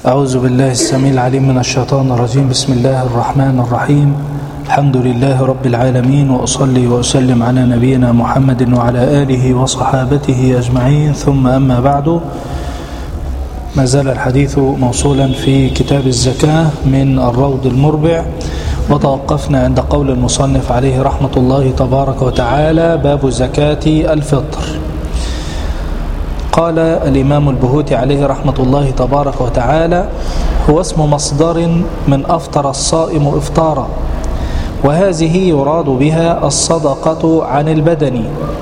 أعوذ بالله السميع العليم من الشيطان الرجيم. بسم الله الرحمن الرحيم. الحمد لله رب العالمين، وأصلي وأسلم على نبينا محمد وعلى آله وصحابته أجمعين، ثم أما بعد. ما زال الحديث موصولا في كتاب الزكاة من الروض المربع، وتوقفنا عند قول المصنف عليه رحمة الله تبارك وتعالى: باب زكاة الفطر. قال الإمام البهوتي عليه رحمة الله تبارك وتعالى: هو اسم مصدر من أفطر الصائم إفطارا، وهذه يراد بها الصدقة عن البدن،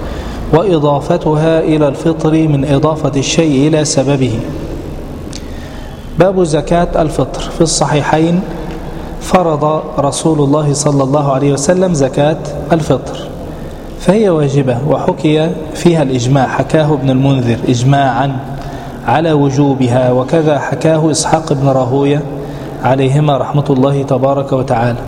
وإضافتها إلى الفطر من إضافة الشيء إلى سببه. باب زكاة الفطر. في الصحيحين فرض رسول الله صلى الله عليه وسلم زكاة الفطر، فهي واجبة، وحكي فيها الإجماع، حكاه ابن المنذر إجماعا على وجوبها، وكذا حكاه إسحاق بن راهوية عليهما رحمة الله تبارك وتعالى.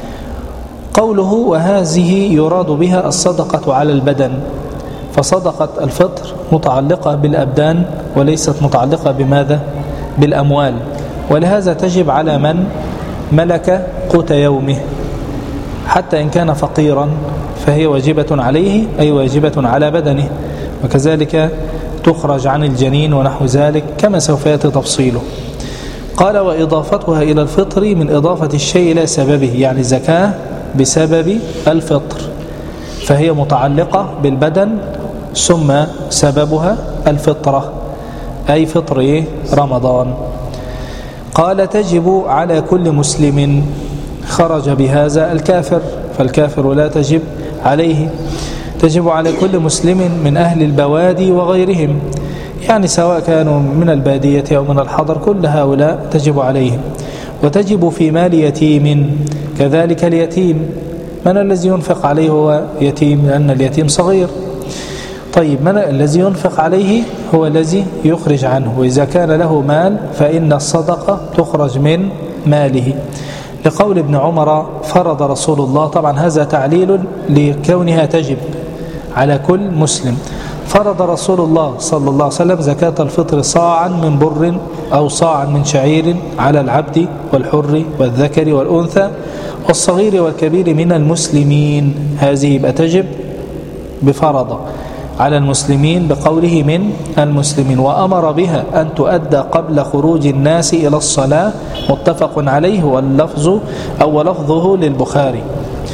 قوله وهذه يراد بها الصدقة على البدن، فصدقة الفطر متعلقة بالأبدان وليست متعلقة بماذا؟ بالأموال، ولهذا تجب على من ملك قوت يومه، حتى إن كان فقيرا فهي واجبة عليه، أي واجبة على بدنه، وكذلك تخرج عن الجنين ونحو ذلك كما سوف يأتي تفصيله. قال وإضافتها إلى الفطر من إضافة الشيء إلى سببه، يعني زكاة بسبب الفطر، فهي متعلقة بالبدن، ثم سببها الفطرة، أي فطر رمضان. قال تجب على كل مسلم، خرج بهذا الكافر، فالكافر لا تجب عليه، تجب على كل مسلم من أهل البوادي وغيرهم، يعني سواء كانوا من البادية أو من الحضر، كل هؤلاء تجب عليهم. وتجب في مال يتيم، كذلك اليتيم، من الذي ينفق عليه هو يتيم، لأن اليتيم صغير. طيب من الذي ينفق عليه؟ هو الذي يخرج عنه، وإذا كان له مال فإن الصدقة تخرج من ماله، لقول ابن عمر فرض رسول الله، طبعا هذا تعليل لكونها تجب على كل مسلم. فرض رسول الله صلى الله عليه وسلم زكاة الفطر صاعا من بر أو صاعا من شعير على العبد والحر والذكر والأنثى والصغير والكبير من المسلمين. هذه يبقى تجب بفرض على المسلمين بقوله من المسلمين، وأمر بها أن تؤدى قبل خروج الناس إلى الصلاة، متفق عليه، واللفظ أو لفظه للبخاري.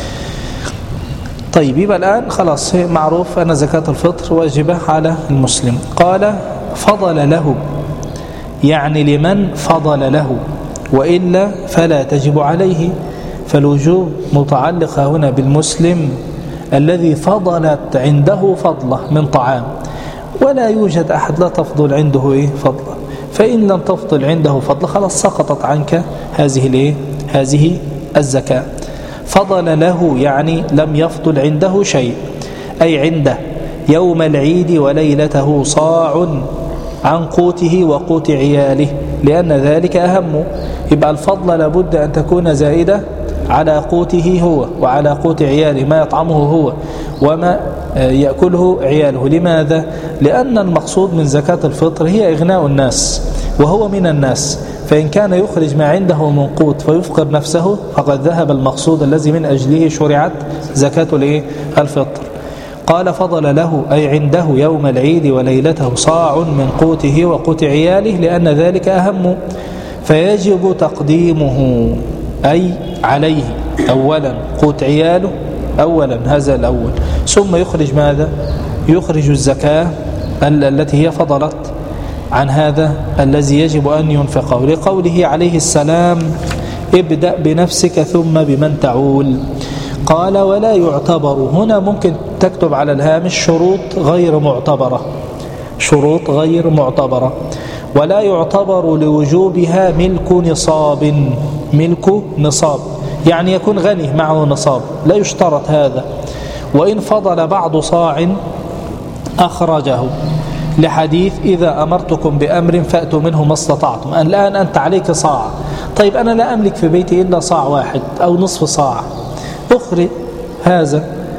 طيب يبقى الآن خلاص معروف أن زكاة الفطر واجبة على المسلم. قال فضل له، يعني لمن فضل له، وإلا فلا تجب عليه، فالوجوب متعلق هنا بالمسلم الذي فضلت عنده فضلة من طعام، ولا يوجد أحد لا تفضل عنده فضلة، فإن لم تفضل عنده فضلة خلاص سقطت عنك هذه الزكاة. فضل له يعني لم يفضل عنده شيء، أي عنده يوم العيد وليلته صاع عن قوته وقوت عياله، لأن ذلك أهم. يبقى الفضل لابد أن تكون زائدة على قوته هو وعلى قوت عياله، ما يطعمه هو وما يأكله عياله. لماذا؟ لأن المقصود من زكاة الفطر هي إغناء الناس، وهو من الناس، فإن كان يخرج ما عنده من قوت فيفقر نفسه فقد ذهب المقصود الذي من أجله شرعت زكاة الفطر. قال فضل له أي عنده يوم العيد وليلته صاع من قوته وقوت عياله، لأن ذلك أهم، فيجب تقديمه، أي عليه أولا قوت عياله، أولا هذا الأول، ثم يخرج ماذا؟ يخرج الزكاة التي هي فضلت عن هذا الذي يجب أن ينفقه، لقوله عليه السلام ابدأ بنفسك ثم بمن تعول. قال ولا يعتبر، هنا ممكن تكتب على الهامش شروط غير معتبرة، شروط غير معتبرة. ولا يعتبر لوجوبها ملك نصاب، ملك نصاب يعني يكون غني معه نصاب، لا يشترط هذا. وإن فضل بعض صاع أخرجه، لحديث إذا أمرتكم بأمر فأتوا منه ما استطعتم. الآن أنت عليك صاع، طيب أنا لا أملك في بيتي إلا صاع واحد أو نصف صاع، أخرج هذا.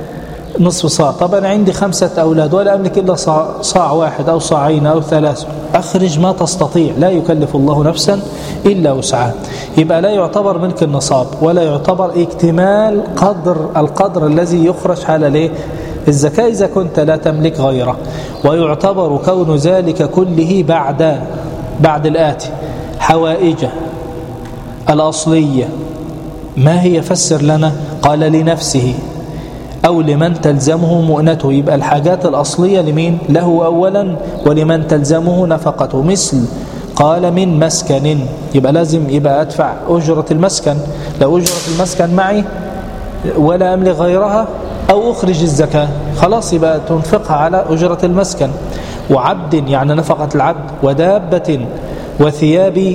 نصف صاع. طب أنا عندي 5 أولاد ولا أملك إلا صاع واحد أو صاعين أو 3، أخرج ما تستطيع، لا يكلف الله نفسا إلا وسعها. يبقى لا يعتبر ملك النصاب ولا يعتبر اكتمال القدر الذي يخرج على الزكاة إذا كنت لا تملك غيره. ويعتبر كون ذلك كله بعد الآتي: حوائجه الأصلية. ما هي؟ فسر لنا. قال لنفسه أو لمن تلزمه مؤنته. يبقى الحاجات الأصلية لمين؟ له أولا، ولمن تلزمه نفقته. مثل قال من مسكن، يبقى لازم أدفع أجرة المسكن. لو أجرة المسكن معي ولا أملك غيرها أو أخرج الزكاة، خلاص يبقى تنفقها على أجرة المسكن. وعبد يعني نفقة العبد، ودابة، وثياب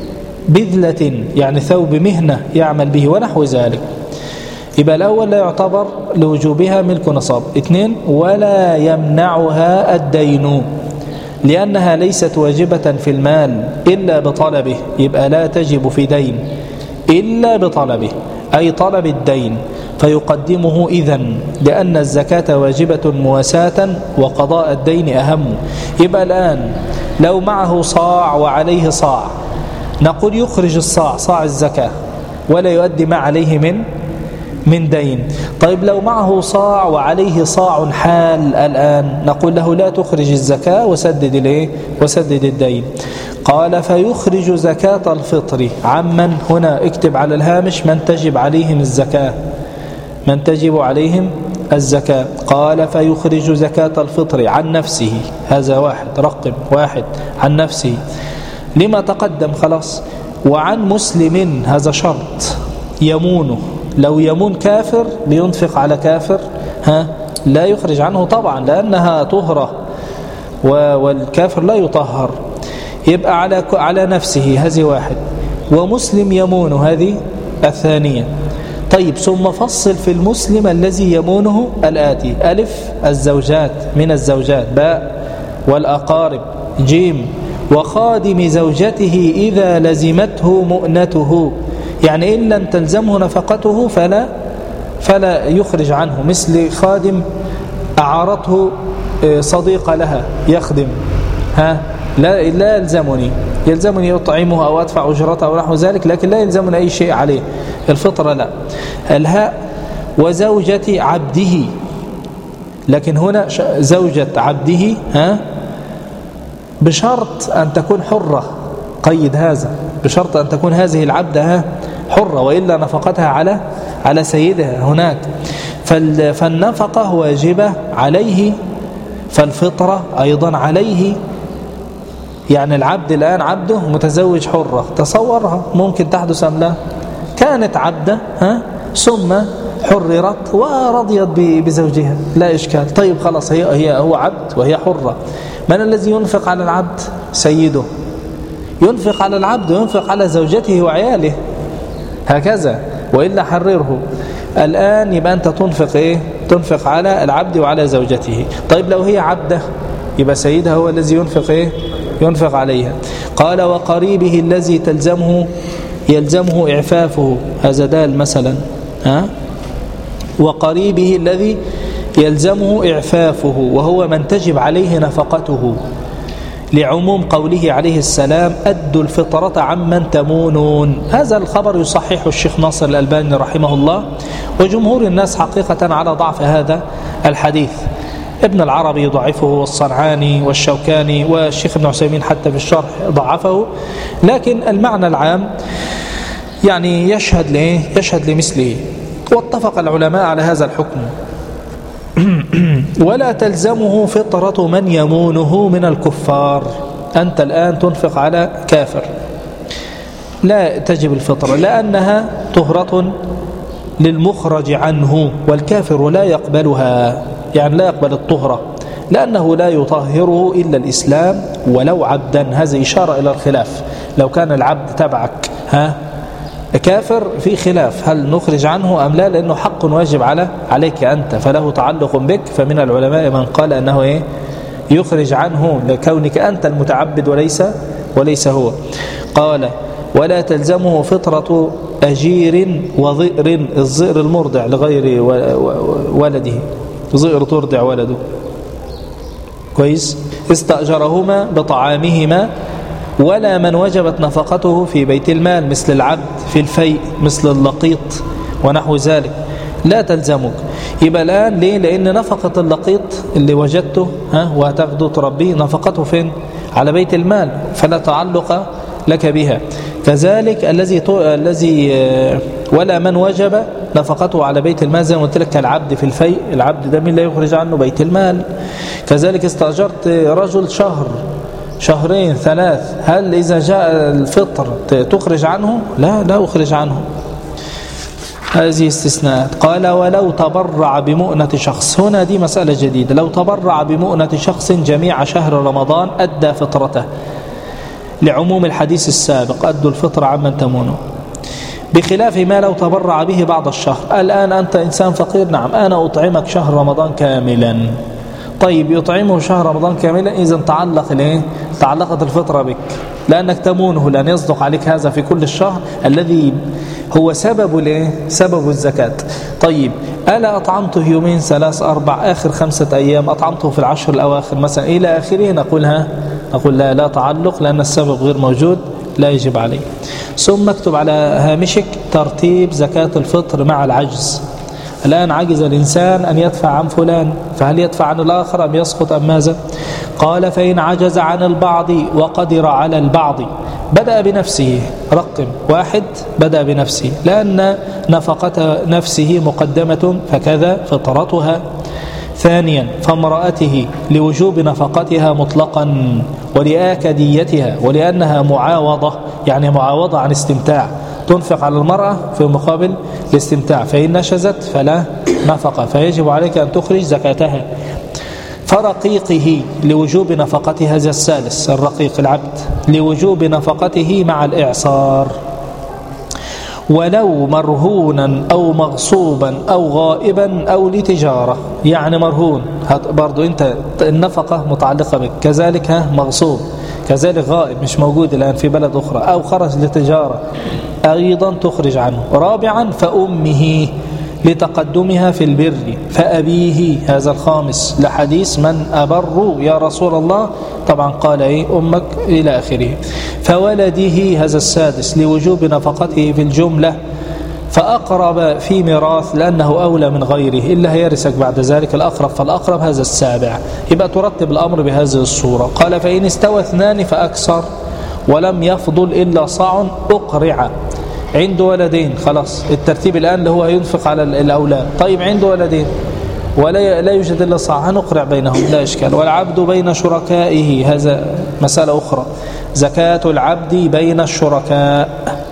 بذلة يعني ثوب مهنة يعمل به ونحو ذلك. يبقى الأول لا يعتبر لوجوبها ملك نصاب. 2 ولا يمنعها الدين لأنها ليست واجبة في المال إلا بطلبه. يبقى لا تجب في دين إلا بطلبه، أي طلب الدين، فيقدمه إذن، لأن الزكاة واجبة مواساة وقضاء الدين أهم. يبقى الآن لو معه صاع وعليه صاع، نقول يخرج صاع الزكاة ولا يؤدي ما عليه من دين. طيب لو معه صاع وعليه صاع حال الآن، نقول له لا تخرج الزكاة وسدد الدين. قال فيخرج زكاة الفطر عمن، هنا اكتب على الهامش من تجب عليهم الزكاة، من تجب عليهم الزكاة. قال فيخرج زكاة الفطر عن نفسه، هذا واحد، رقم 1 عن نفسه لما تقدم خلاص. وعن مسلم، هذا شرط، يمونه. لو يمون كافر لينفق على كافر، لا يخرج عنه طبعا لأنها طهرة والكافر لا يطهر. يبقى على نفسه، هذه 1. ومسلم يمون، هذه الثانية. طيب ثم فصل في المسلم الذي يمونه الآتي: ألف الزوجات من الزوجات، باء والأقارب، جيم وخادم زوجته إذا لزمته مؤنته، يعني إن لم تلزمه نفقته فلا يخرج عنه. مثل خادم أعارته صديقة لها يخدم، لا يلزمني أطعمه أو أدفع أجرته أو نحو ذلك، لكن لا يلزمني أي شيء عليه. الفطرة لا. الهاء وزوجة عبده، لكن هنا زوجة عبده بشرط أن تكون حرة. قيد هذا، بشرط أن تكون هذه العبدة حرة، وإلا نفقتها على سيدها هناك. فالنفقة واجبة عليه، فالفطرة أيضا عليه. يعني العبد الآن عبده متزوج حرة، تصورها ممكن تحدث أم لا؟ كانت عبدة ثم حررت ورضيت بزوجها، لا إشكال. طيب خلاص، هو عبد وهي حرة. من الذي ينفق على العبد؟ سيده. ينفق على العبد وينفق على زوجته وعياله، هكذا، وإلا حرره. الآن يبقى أنت تنفق تنفق على العبد وعلى زوجته. طيب لو هي عبدة، يبقى سيدها هو الذي ينفق عليها. قال وقريبه الذي يلزمه إعفافه، هذا دال مثلا، وقريبه الذي يلزمه إعفافه وهو من تجب عليه نفقته، لعموم قوله عليه السلام: أدوا الفطرة عمن تمونون. هذا الخبر يصححه الشيخ ناصر الألباني رحمه الله، وجمهور الناس حقيقة على ضعف هذا الحديث. ابن العربي يضعفه، والصنعاني والشوكاني، والشيخ ابن عثيمين حتى في الشرح ضعفه، لكن المعنى العام يعني يشهد لمثله. واتفق العلماء على هذا الحكم. ولا تلزمه فطرة من يمونه من الكفار. أنت الآن تنفق على كافر، لا تجب الفطرة لأنها طهرة للمخرج عنه، والكافر لا يقبلها، يعني لا يقبل الطهرة لأنه لا يطهره إلا الإسلام ولو عبدا. هذه إشارة إلى الخلاف. لو كان العبد تبعك كافر، في خلاف هل نخرج عنه أم لا، لأنه حق واجب عليك أنت، فله تعلق بك. فمن العلماء من قال أنه يخرج عنه لكونك أنت المتعبد وليس هو. قال ولا تلزمه فطرة أجير وظئر، الظئر المرضع لغير ولده، زئر ترضع ولده كويس. استأجرهما بطعامهما ولا من وجبت نفقته في بيت المال مثل العبد في الفيء مثل اللقيط ونحو ذلك لا تلزمك. يبقى الآن ليه؟ لأن نفقة اللقيط اللي وجدته وهتاخده تربيه نفقته فين؟ على بيت المال فلا تعلق لك بها. كذلك الذي ولا من وجب نفقته على بيت المال زي ما قلت لك كالعبد في الفيء، العبد ده مين لا يخرج عنه بيت المال. كذلك استأجرت رجل شهر شهرين ثلاث، هل إذا جاء الفطر تخرج عنه؟ لا أخرج عنه. هذه استثناءات. قال ولو تبرع بمؤنة شخص، هنا دي مسألة جديدة. لو تبرع بمؤنة شخص جميع شهر رمضان أدى فطرته لعموم الحديث السابق أدوا الفطر عمن تمونه، بخلاف ما لو تبرع به بعض الشهر. الآن أنت إنسان فقير، نعم أنا أطعمك شهر رمضان كاملا. طيب يطعمه شهر رمضان كاملا، إذن تعلقت الفطرة بك لأنك تمونه، لأن يصدق عليك هذا في كل الشهر الذي هو سبب الزكاة. طيب ألا أطعمته يومين ثلاث أربع آخر 5 أيام، أطعمته في العشر الأواخر مثلا إلى آخره، نقول لا تعلق لأن السبب غير موجود لا يجب عليه. ثم اكتب على هامشك ترتيب زكاة الفطر مع العجز. الآن عجز الإنسان أن يدفع عن فلان، فهل يدفع عن الآخر أم يسقط أم ماذا؟ قال فإن عجز عن البعض وقدر على البعض بدأ بنفسه. رقم 1 بدأ بنفسه لأن نفقة نفسه مقدمة فكذا فطرتها. ثانيا فامرأته لوجوب نفقتها مطلقا ولآكديتها ولأنها معاوضة، يعني معاوضة عن استمتاع، تنفق على المرأة في مقابل الاستمتاع، فإن نشزت فلا نفقة فيجب عليك أن تخرج زكاتها. فرقيقه لوجوب نفقته، هذا الثالث الرقيق العبد لوجوب نفقته مع الإعصار، ولو مرهونا أو مغصوبا أو غائبا أو لتجارة. يعني مرهون برضو أنت النفقة متعلقة بك، كذلك مغصوب، كذلك غائب مش موجود الآن في بلد أخرى، أو خرج لتجارة أيضا تخرج عنه. رابعا فأمه لتقدمها في البر، فأبيه هذا الخامس لحديث من أبر يا رسول الله، طبعا قال أمك إلى آخره. فولده هذا السادس لوجوب نفقته في الجملة، فأقرب في ميراث لأنه أولى من غيره إلا هيرثك بعد ذلك الأقرب فالأقرب، هذا السابع. يبقى ترتب الأمر بهذه الصورة. قال فإن استوى 2 فأكثر ولم يفضل إلا صاع أقرع. عنده ولدين، خلاص الترتيب الآن اللي هو ينفق على الأولاد. طيب عنده ولدين ولا يوجد إلا صاع، هنقرع بينهم لا إشكال. والعبد بين شركائه، هذا مسألة أخرى، زكاة العبد بين الشركاء.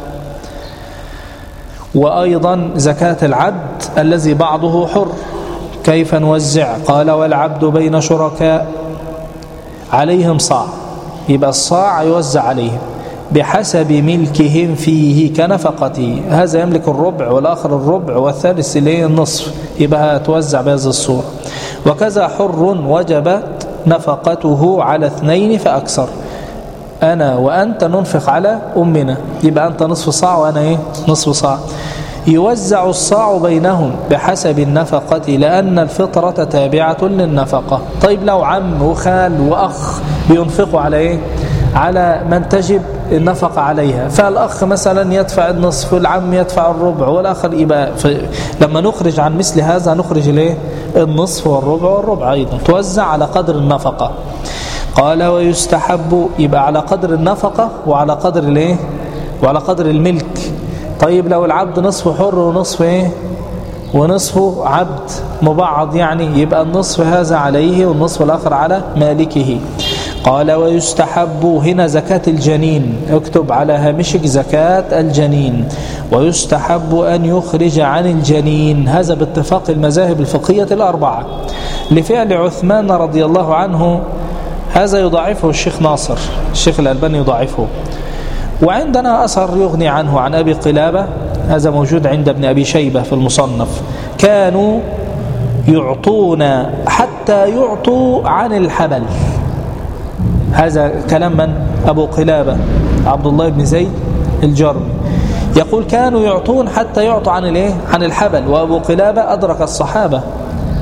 وأيضا زكاة العبد الذي بعضه حر، كيف نوزع؟ قال والعبد بين شركاء عليهم صاع، يبقى الصاع يوزع عليهم بحسب ملكهم فيه كنفقته، هذا يملك الربع والآخر الربع والثالث إليه النصف، يبقى توزع بهذه الصورة. وكذا حر وجبت نفقته على 2 فأكثر، أنا وأنت ننفق على أمنا، يبقى أنت نصف صاع وأنا نصف صاع، يوزع الصاع بينهم بحسب النفقة لأن الفطرة تابعة للنفقة. طيب لو عم وخال وأخ بينفقوا على على من تجب النفقة عليها، فالأخ مثلا يدفع النصف والعم يدفع الربع والآخر، يبقى لما نخرج عن مثل هذا نخرج النصف والربع أيضا، توزع على قدر النفقة. قال ويستحب، يبقى على قدر النفقة وعلى قدر وعلى قدر الملك. طيب لو العبد نصف حر ونصف ونصفه عبد مبعض، يعني يبقى النصف هذا عليه والنصف الآخر على مالكه. قال ويستحب، هنا زكاة الجنين، اكتب على هامشك زكاة الجنين. ويستحب أن يخرج عن الجنين، هذا باتفاق المذاهب الفقهية الأربعة، لفعل عثمان رضي الله عنه، هذا يضاعفه الشيخ ناصر، الشيخ الألباني يضاعفه. وعندنا أثر يغني عنه عن أبي قلابة، هذا موجود عند ابن أبي شيبة في المصنف، كانوا يعطون حتى يعطوا عن الحبل. هذا كلام من؟ أبو قلابة عبد الله بن زيد الجرمي، يقول كانوا يعطون حتى يعطوا عن عن الحبل. وأبو قلابة أدرك الصحابة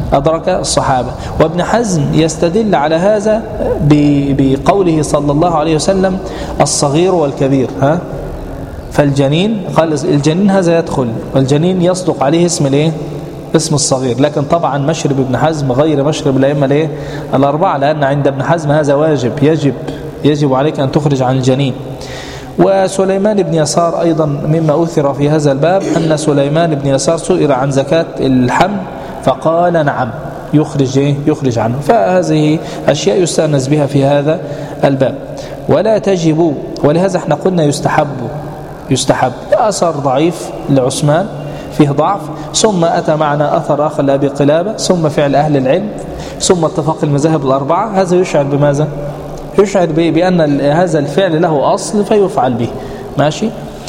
أدرك الصحابة. وابن حزم يستدل على هذا بقوله صلى الله عليه وسلم الصغير والكبير. فالجنين قال الجنين هذا يدخل، والجنين يصدق عليه اسم الايه؟ اسم الصغير. لكن طبعا مشرب ابن حزم غير مشرب الأئمة الايه؟ الأربعة، لأن عند ابن حزم هذا واجب، يجب عليك أن تخرج عن الجنين. وسليمان بن يسار أيضا مما أثر في هذا الباب أن سليمان بن يسار سئل عن زكاة الحمل فقال نعم يخرج عنه. فهذه أشياء يستأنس بها في هذا الباب. ولا تجب، ولهذا احنا قلنا يستحب. أثر ضعيف لعثمان فيه ضعف، ثم أتى معنا أثر آخر لأبي قلابة، ثم فعل أهل العلم، ثم اتفاق المذاهب الأربعة. هذا يشعر بماذا؟ يشعر بأن هذا الفعل له أصل فيفعل به. ماشي.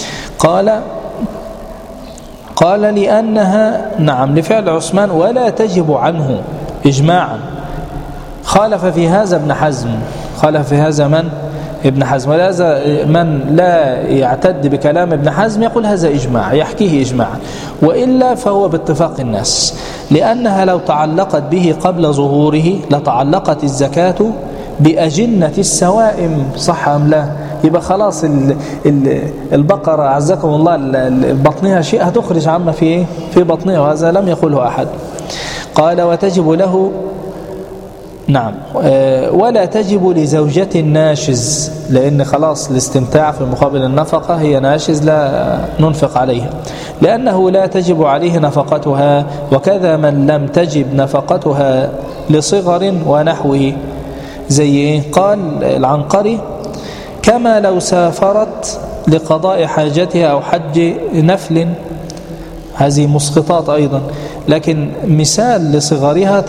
قال لأنها نعم لفعل عثمان ولا تجب عنه إجماعا. خالف في هذا ابن حزم، خالف في هذا من؟ ابن حزم. ولهذا من لا يعتد بكلام ابن حزم يقول هذا إجماع، يحكيه إجماعا، وإلا فهو باتفاق الناس، لأنها لو تعلقت به قبل ظهوره لتعلقت الزكاة بأجنة السوائم. صح أم لا؟ يبقى خلاص البقرة عزكم الله بطنها شيء هتخرج عما في بطنها، وهذا لم يقوله أحد. قال وتجب له نعم ولا تجب لزوجة ناشز، لأن خلاص الاستمتاع في مقابل النفقة هي ناشز لا ننفق عليها، لأنه لا تجب عليه نفقتها. وكذا من لم تجب نفقتها لصغر ونحوه. زي قال العنقري كما لو سافرت لقضاء حاجتها أو حج نفل، هذه مسقطات أيضا. لكن مثال لصغرها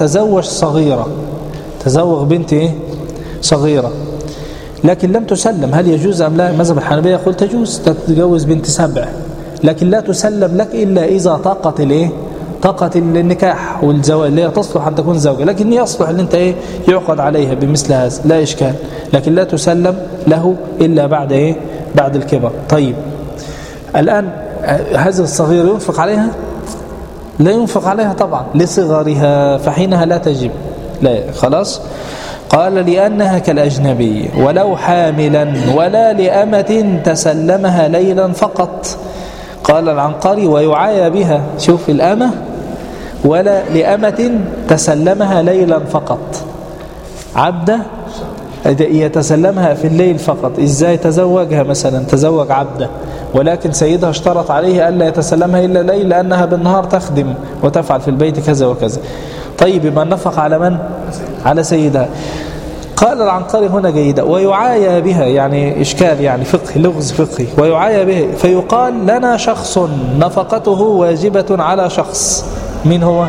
تزوج بنت صغيرة لكن لم تسلم، هل يجوز أم لا؟ مذهب الحنبلية يقول تجوز، تتجوز بنت 7 لكن لا تسلم لك إلا إذا طاقة النكاح والزواج اللي هي تصلح أن تكون زوجة، لكن يصلح أن أنت يعقد عليها بمثل هذا لا إشكال، لكن لا تسلم له إلا بعد الكبر. طيب الآن هذا الصغير ينفق عليها؟ لا ينفق عليها طبعا لصغرها، فحينها لا تجب، لا خلاص. قال لأنها كالأجنبي ولو حاملا ولا لأمة تسلمها ليلا فقط. قال العنقري ويعايا بها، شوف الأمة ولا لأمة تسلمها ليلا فقط، عبدة يتسلمها في الليل فقط. إزاي تزوجها؟ مثلا تزوج عبدة ولكن سيدها اشترط عليه ألا يتسلمها إلا الليل لأنها بالنهار تخدم وتفعل في البيت كذا وكذا. طيب يبقى النفق على من؟ على سيدها. قال العنقري هنا جيدة ويعايا بها، يعني إشكال، يعني فقه لغز فقهي. ويعايا به فيقال لنا شخص نفقته واجبة على شخص، من هو؟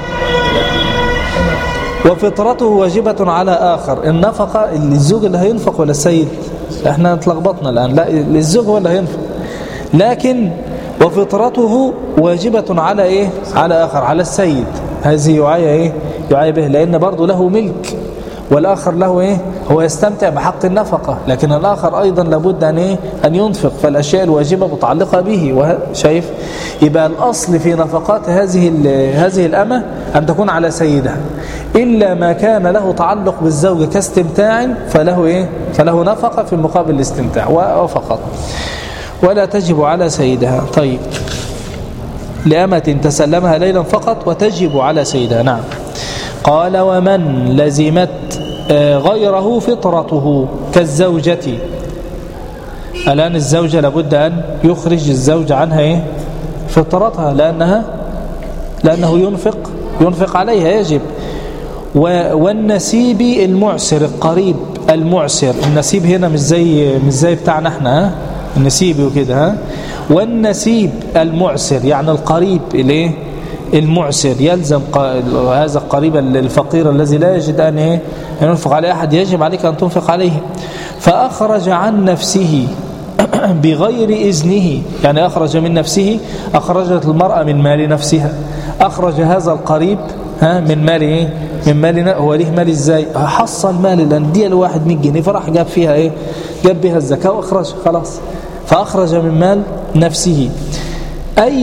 وفطرته واجبة على آخر. النفقة الزوج اللي هينفق ولا السيد؟ احنا اتلخبطنا الآن، لا الزوج هو اللي هينفق، لكن وفطرته واجبة على على آخر، على السيد. هذه يعايا به، لأن برضو له ملك والآخر له هو يستمتع بحق النفقة، لكن الآخر أيضا لابد أن ينفق، فالأشياء الواجبة متعلقة به. شايف؟ يبقى الأصل في نفقات هذه الأمة أن تكون على سيدها، إلا ما كان له تعلق بالزوج كاستمتاع فله نفقة في مقابل الاستمتاع وفقط، ولا تجب على سيدها. طيب لأمة تسلمها ليلا فقط وتجب على سيدها. نعم. قال ومن لزمت غيره فطرته كالزوجة. الآن الزوجة لابد أن يخرج الزوج عنها فطرتها، لأنه ينفق عليها يجب. والنسيب المعسر القريب المعسر، النسيب هنا مش زي بتاعنا احنا النسيب وكده والنسيب المعسر يعني القريب المعسر، يلزم هذا القريب الفقير الذي لا يجد أن ينفق عليه أحد، يجب عليك أن تنفق عليه. فأخرج عن نفسه بغير إذنه، يعني أخرج من نفسه، أخرجت المرأة من مال نفسها، أخرج هذا القريب من مال من مالنا. هو ليه مال ازاي؟ حصل مال لان دي الواحد 100 جنيه فراح جاب فيها جاب بها الزكاة واخرج خلاص، فأخرج من مال نفسه. أي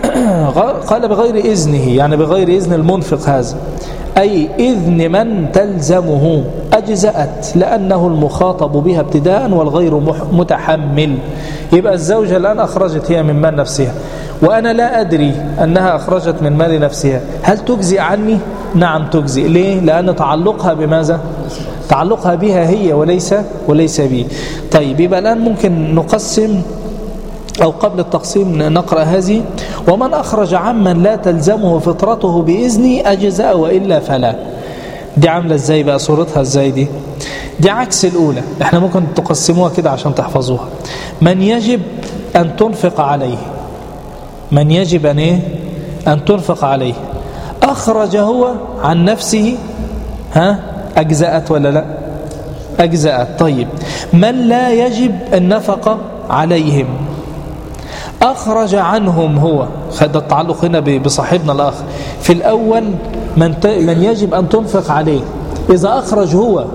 قال بغير إذنه، يعني بغير إذن المنفق هذا، أي إذن من تلزمه أجزأت، لأنه المخاطب بها ابتداء والغير متحمل. يبقى الزوجة الآن أخرجت هي من مال نفسها، وأنا لا أدري أنها أخرجت من مال نفسها، هل تجزئ عني؟ نعم تجزئ. ليه؟ لأن تعلقها بماذا؟ تعلقها بها هي وليس بي. طيب يبقى الآن ممكن نقسم، أو قبل التقسيم نقرأ هذه: ومن أخرج عمن لا تلزمه فطرته بإذنه أجزأ وإلا فلا. دي عاملة ازاي بقى؟ صورتها ازاي دي؟ دي عكس الأولى، احنا ممكن تقسموها كده عشان تحفظوها. من يجب أن تنفق عليه، من يجب أن تنفق عليه، أخرج هو عن نفسه، أجزأت ولا لا؟ أجزأت. طيب من لا يجب النفقة عليهم، أخرج عنهم هو، خد التعلق هنا بصاحبنا الآخر. في الأول من يجب أن تنفق عليه، إذا أخرج هو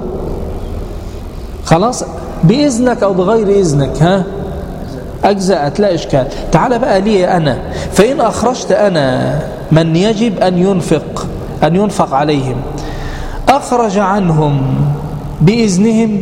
خلاص بإذنك أو بغير إذنك أجزأت، لا إشكال. تعال بقى لي أنا، فإن أخرجت أنا من يجب أن ينفق عليهم، أخرج عنهم بإذنهم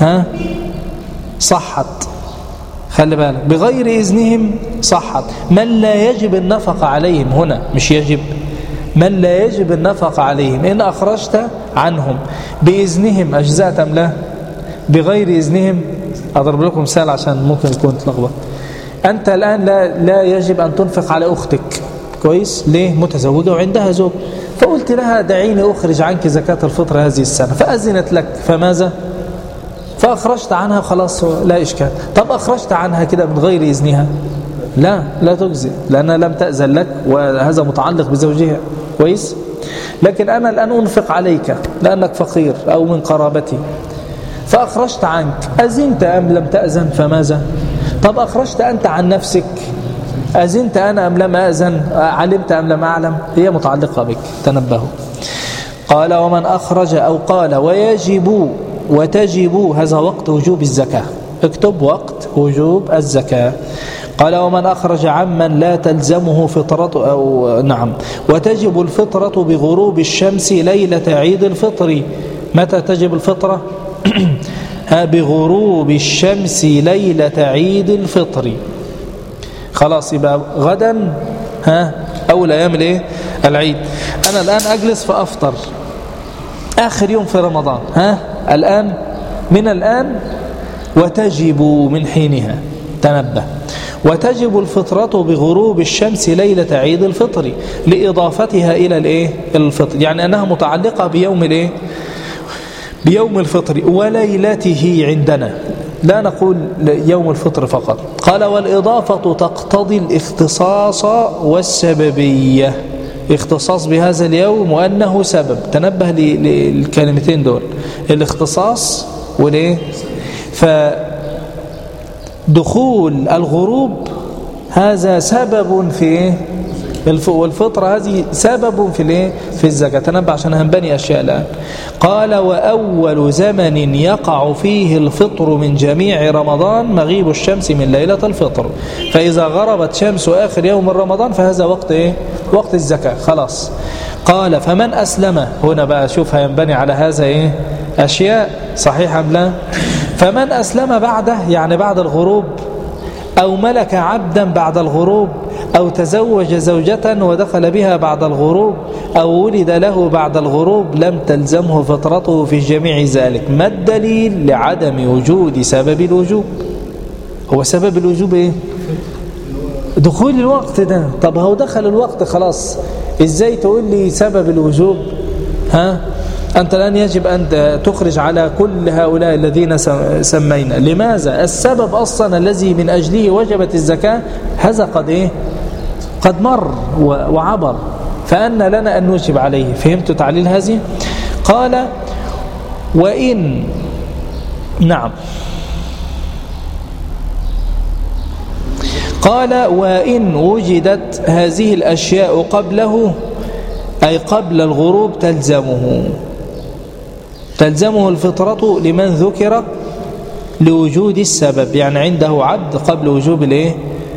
صحت، خلي بالك، بغير إذنهم صحت. من لا يجب النفقة عليهم هنا، مش يجب، من لا يجب النفقة عليهم، إن أخرجت عنهم بإذنهم أجزأت أم لا؟ بغير إذنهم. أضرب لكم مثال عشان ممكن يكون تلخبط. أنت الآن لا يجب أن تنفق على أختك، كويس؟ ليه؟ متزوجة وعندها زوج، فقلت لها دعيني أخرج عنك زكاة الفطر هذه السنة، فأذنت لك، فماذا؟ فأخرجت عنها، خلاص لا إشكال. طب أخرجت عنها كده من غير إذنها، لا تجزي، لأنها لم تأذن لك، وهذا متعلق بزوجها، كويس؟ لكن أنا الآن أنفق عليك لأنك فقير أو من قرابتي، فأخرجت عنك، أذنت أم لم تأذن؟ فماذا؟ طب أخرجت أنت عن نفسك، أذنت أنا أم لم أذن؟ علمت أم لم أعلم؟ هي متعلقة بك، تنبهوا. قال ومن أخرج، أو قال ويجب وتجب، هذا وقت وجوب الزكاة، اكتب وقت وجوب الزكاة. قال ومن أخرج عمن لا تلزمه فطرة، أو نعم، وتجب الفطرة بغروب الشمس ليلة عيد الفطر. متى تجب الفطرة؟ بغروب الشمس ليلة عيد الفطر. خلاص يبقى غدا أول أيام العيد. أنا الآن أجلس فأفطر آخر يوم في رمضان، الآن من الآن، وتجب من حينها، تنبه، وتجب الفطرة بغروب الشمس ليلة عيد الفطر لإضافتها إلى الفطر، يعني أنها متعلقة بيوم بيوم الفطر وليلته عندنا، لا نقول يوم الفطر فقط. قال والإضافة تقتضي الاختصاص والسببية، اختصاص بهذا اليوم وأنه سبب. تنبه للكلمتين دول، الاختصاص فدخول الغروب هذا سبب في والفطرة هذه سبب في الزكاة. تنبه عشان هنبني أشياء الآن. قال وأول زمن يقع فيه الفطر من جميع رمضان مغيب الشمس من ليلة الفطر، فإذا غربت شمس آخر يوم من رمضان فهذا وقت وقت الزكاة، خلاص. قال فمن أسلم، هنا بقى شوف هينبني على هذا أشياء صحيحة أم لا. فمن أسلم بعده، يعني بعد الغروب، أو ملك عبدا بعد الغروب، أو تزوج زوجة ودخل بها بعد الغروب، أو ولد له بعد الغروب، لم تلزمه فطرته في جميع ذلك. ما الدليل لعدم وجود سبب الوجوب؟ هو سبب الوجوب دخول الوقت ده. طب هو دخل الوقت خلاص، إزاي تقول لي سبب الوجوب؟ أنت الآن يجب أن تخرج على كل هؤلاء الذين سمينا. لماذا؟ السبب أصلا الذي من أجله وجبت الزكاة هذا قد مر وعبر، فأن لنا أن نوجب عليه. فهمتوا تعليل هذه؟ قال وإن، نعم، قال وإن وجدت هذه الأشياء قبله، أي قبل الغروب، تلزمه الفطرة لمن ذكر لوجود السبب، يعني عنده عبد قبل وجوب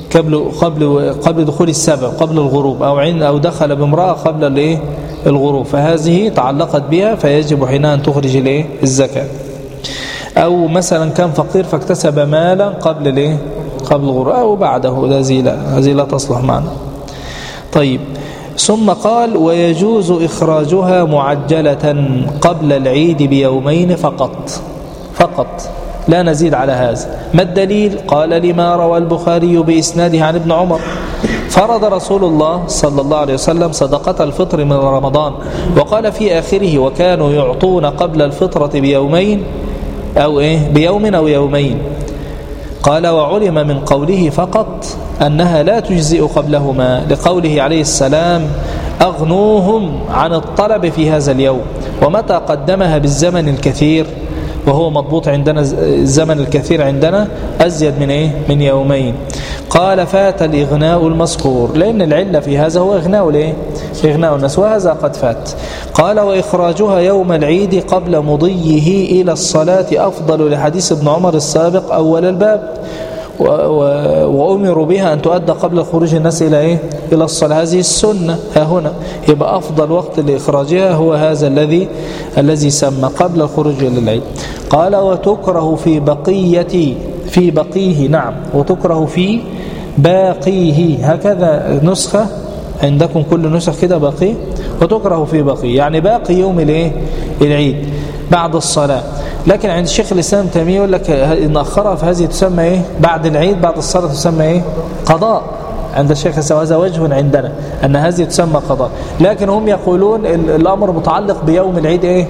قبل دخول السبع، قبل الغروب، أو دخل بامرأة قبل الغروب، فهذه تعلقت بها فيجب حينها أن تخرج الزكاة. أو مثلا كان فقير فاكتسب مالا قبل الغروب أو بعده، هذه لا تصلح معنا. طيب، ثم قال ويجوز إخراجها معجلة قبل العيد بيومين فقط لا نزيد على هذا. ما الدليل؟ قال لما روى البخاري بإسناده عن ابن عمر فرض رسول الله صلى الله عليه وسلم صدقة الفطر من رمضان، وقال في آخره وكانوا يعطون قبل الفطرة بيومين بيوم أو يومين. قال وعلم من قوله فقط أنها لا تجزئ قبلهما، لقوله عليه السلام أغنوهم عن الطلب في هذا اليوم، ومتى قدمها بالزمن الكثير، وهو مضبوط عندنا الزمن الكثير عندنا أزيد من يومين. قال فات الإغناء المذكور، لأن العلة في هذا هو إغناء الناس، وهذا قد فات. قال وإخراجها يوم العيد قبل مضيه إلى الصلاة أفضل، لحديث ابن عمر السابق أول الباب، وأمروا بها أن تؤدى قبل خروج الناس إلى الصلاة. هذه السنة هنا، يبقى أفضل وقت لإخراجها هو هذا الذي سمى قبل الخروج إلى العيد. قال وتكره في بقيه نعم، وتكره في باقيه، هكذا نسخة عندكم، كل نسخ كده باقي، وتكره في باقي يعني باقي يوم العيد بعد الصلاة. لكن عند الشيخ الإسلام تيمية يقول لك إن أخرها فهذه تسمى بعد العيد بعد الصلاة تسمى قضاء. عند الشيخ الإسلام هذا وجه عندنا أن هذه تسمى قضاء، لكن هم يقولون الأمر متعلق بيوم العيد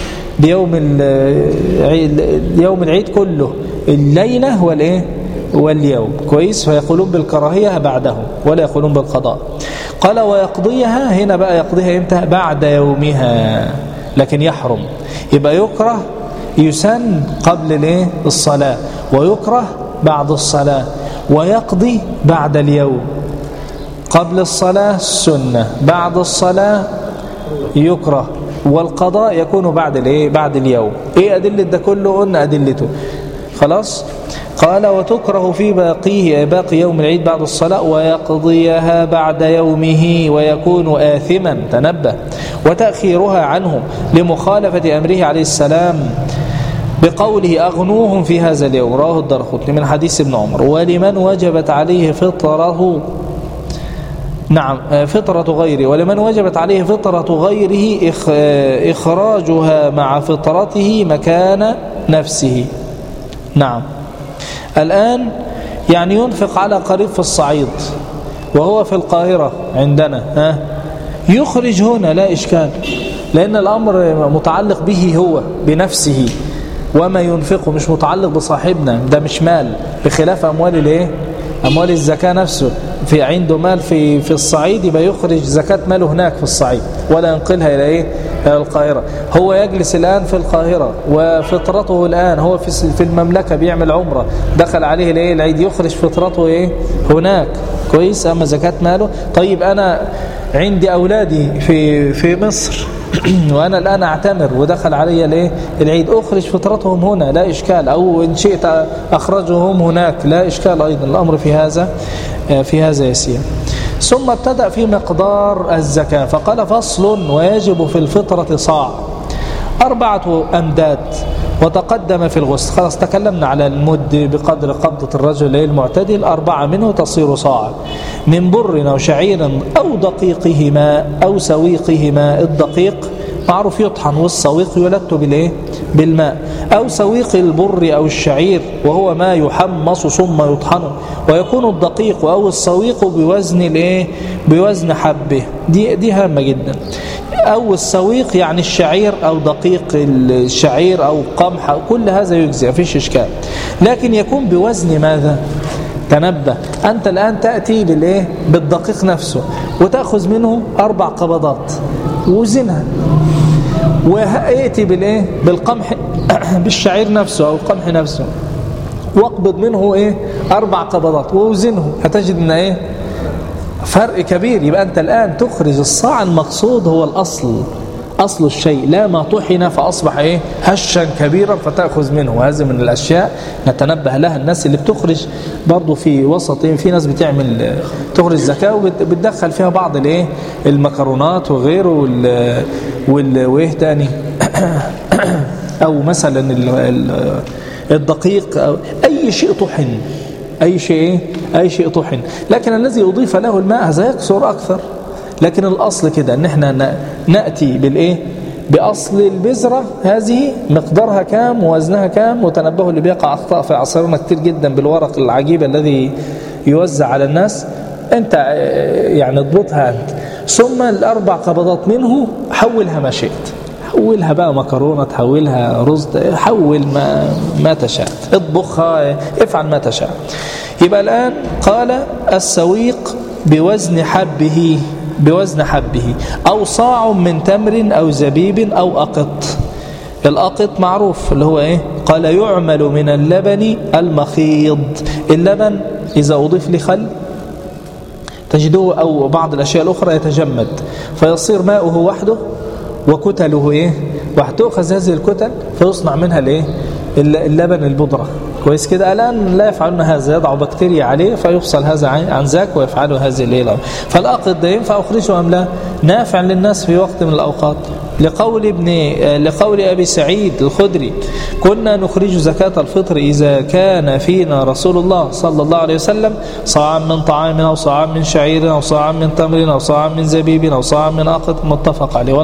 يوم العيد كله، الليلة واليوم، كويس، فيقولون بالكراهية بعده ولا يقولون بالقضاء. قال ويقضيها، هنا بقى يقضيها امتى؟ بعد يومها، لكن يحرم، يبقى يكره يسن قبل الصلاة، ويكره بعد الصلاة، ويقضي بعد اليوم. قبل الصلاة سنة، بعد الصلاة يكره، والقضاء يكون بعد اليوم. أدلة ده كله؟ قلنا أدلته خلاص. قال وتكره في باقي يوم العيد بعد الصلاة، ويقضيها بعد يومه ويكون آثما، تنبه، وتأخيرها عنه لمخالفة أمره عليه السلام بقوله أغنوهم في هذا اليوم، رواه الدارقطني من حديث ابن عمر. ولمن وجبت عليه فطرة غيره، ولمن وجبت عليه فطرة غيره إخراجها مع فطرته مكان نفسه. نعم، الآن يعني ينفق على قريب في الصعيد وهو في القاهرة عندنا، يخرج هنا لا إشكال، لأن الأمر متعلق به هو بنفسه، وما ينفقه مش متعلق بصاحبنا، ده مش مال، بخلاف أموال الزكاة نفسه. في عنده مال في الصعيد يبقى يخرج زكاة ماله هناك في الصعيد ولا ينقلها إلى القاهرة. هو يجلس الآن في القاهرة وفطرته الآن هو في المملكة بيعمل عمرة، دخل عليه العيد، يخرج فطرته هناك، كويس. أما زكاة ماله، طيب أنا عندي أولادي في مصر وأنا الآن أعتمر ودخل علي العيد، أخرج فطرتهم هنا لا إشكال، أو إن شئت أخرجهم هناك لا إشكال أيضا، الأمر في هذا يسير. ثم ابتدأ في مقدار الزكاة فقال فصل ويجب في الفطرة صاع 4 أمداد، وتقدم في الغسل. خلاص تكلمنا على المد بقدر قبضة الرجل المعتدل، 4 منه تصير صاع، من بر أو شعير أو دقيقهما أو سويقهما. الدقيق معروف يطحن، والسويق يلت بالماء، أو سويق البر أو الشعير وهو ما يحمص ثم يطحن، ويكون الدقيق أو السويق بوزن حبه. دي هامة جدا. أو السويق يعني الشعير أو دقيق الشعير أو قمح، كل هذا يجزي، مفيش إشكال، لكن يكون بوزن ماذا؟ تنبه، أنت الآن تأتي بالدقيق نفسه وتأخذ منه 4 قبضات ووزنها، ويأتي بالقمح بالشعير نفسه أو القمح نفسه واقبض منه 4 قبضات ووزنه، هتجد أن فرق كبير. يبقى أنت الآن تخرج الصاع المقصود هو الأصل، أصل الشيء، لا ما طحن فأصبح إيه هشا كبيرا فتأخذ منه. وهذا من الأشياء نتنبه لها. الناس اللي بتخرج برضو في وسط، في ناس بتعمل تخرج زكاة وبتدخل فيها بعض الإيه المكرونات وغيره وإيه تاني أو مثلا الدقيق أو أي شيء طحن، أي شيء طحن، لكن الذي يضيف له الماء هذا يكثر أكثر. لكن الأصل كده أن احنا نأتي بالإيه بأصل البذرة، هذه مقدارها كام ووزنها كام. وتنبهوا اللي بيقع أخطاء في عصرنا كتير جدا بالورق العجيب الذي يوزع على الناس. أنت يعني اضبطها أنت، ثم الأربع قبضات منه حولها ما شئت، حولها بقى مكرونة، تحولها رز، حول ما تشاء، اطبخها، افعل ما تشاء. يبقى الآن قال السويق بوزن حبه أو صاع من تمر أو زبيب أو أقط. الأقط معروف اللي هو إيه؟ قال يعمل من اللبن المخيض. اللبن إذا أضيف لخل تجدوه أو بعض الأشياء الأخرى يتجمد فيصير ماؤه وحده وكتله إيه واحد، تأخذ هذه الكتل فيصنع منها الإيه اللبن البودرة. كويس كده. الآن لا يفعلون هذا، يضعوا بكتيريا عليه فيفصل هذا عن ذاك ويفعلوا هذه الليلة. فالأقط ده ينفع أخرجه أم لا؟ نافع للناس في وقت من الأوقات. لقول أبي سعيد الخدري كنا نخرج زكاة الفطر إذا كان فينا رسول الله صلى الله عليه وسلم صاعا من طعام أو صاعا من شعير أو صاعا من تمر أو صاعا من زبيب أو صاعا من أقط، متفق عليه.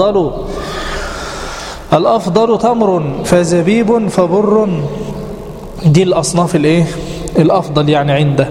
والأفضل تمر فزبيب فبر، دي الأصناف الإيه الأفضل يعني عنده.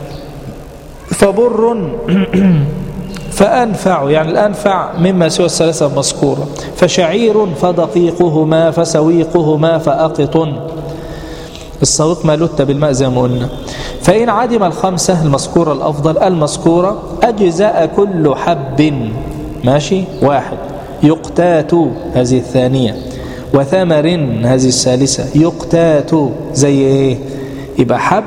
فبر فأنفع، يعني الأنفع مما سوى الثلاثة المذكورة. فشعير فدقيقهما فسويقهما فأقط. السويق ما لت بالماء زي ما قلنا. فإن عدم الخمسة المذكورة الأفضل المذكورة أجزاء كل حب ماشي واحد يقتات، هذه الثانية، وثمر هذه الثالثة يقتات. زي ايه؟ يبقى حب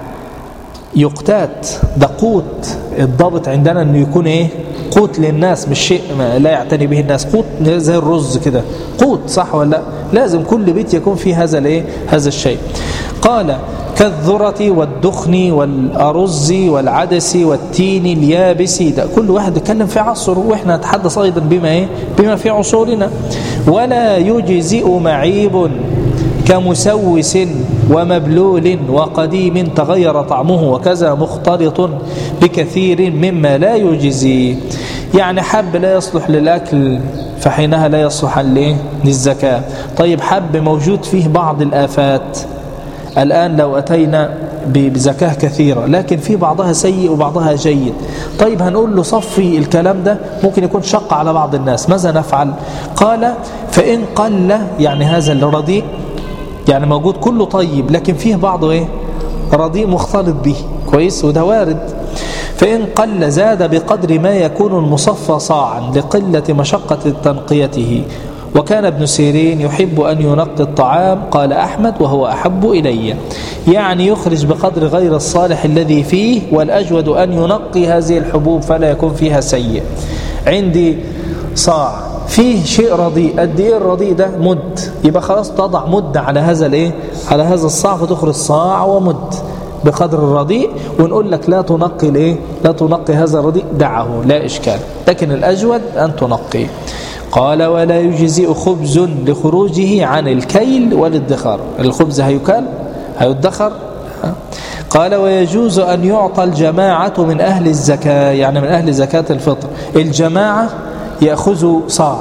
يقتات ده قوت. الضابط عندنا انه يكون ايه قوت للناس، مش شيء لا يعتني به الناس. قوت زي الرز كده قوت، صح ولا لا؟ لازم كل بيت يكون فيه هذا الايه هذا الشيء. قال كالذرة والدخن والأرز والعدس والتين اليابس. ده كل واحد يتكلم في عصره، واحنا نتحدث ايضا بما في عصورنا. ولا يجزئ معيب كمسوس ومبلول وقديم تغير طعمه وكذا مختلط بكثير مما لا يجزي. يعني حب لا يصلح للأكل فحينها لا يصلح للزكاة. طيب حب موجود فيه بعض الآفات، الآن لو أتينا بزكاة كثيرة لكن في بعضها سيء وبعضها جيد، طيب هنقول له صفي الكلام ده، ممكن يكون شق على بعض الناس، ماذا نفعل؟ قال فإن قل، يعني هذا الرديء يعني موجود كله طيب لكن فيه بعضه ايه رديء مختلط به، كويس، وده وارد. فإن قل زاد بقدر ما يكون المصفى صاعا لقلة مشقة تنقيته. وكان ابن سيرين يحب أن ينقي الطعام، قال أحمد وهو أحب إلي، يعني يخرج بقدر غير الصالح الذي فيه، والأجود أن ينقي هذه الحبوب فلا يكون فيها سيء. عندي صاع فيه شيء رديء، قد ايه الرديء ده؟ مد، يبقى خلاص تضع مد على هذا الايه على هذا الصاع فتخرج صاع ومد بقدر الرديء، ونقول لك لا تنقي الايه لا تنقي هذا الرديء، دعه لا إشكال، لكن الأجود أن تنقي. قال ولا يجزئ خبز لخروجه عن الكيل والادخار. الخبز هيدخر. قال ويجوز أن يعطى الجماعة من أهل الزكاة، يعني من أهل زكاة الفطر، الجماعة يأخذوا صاع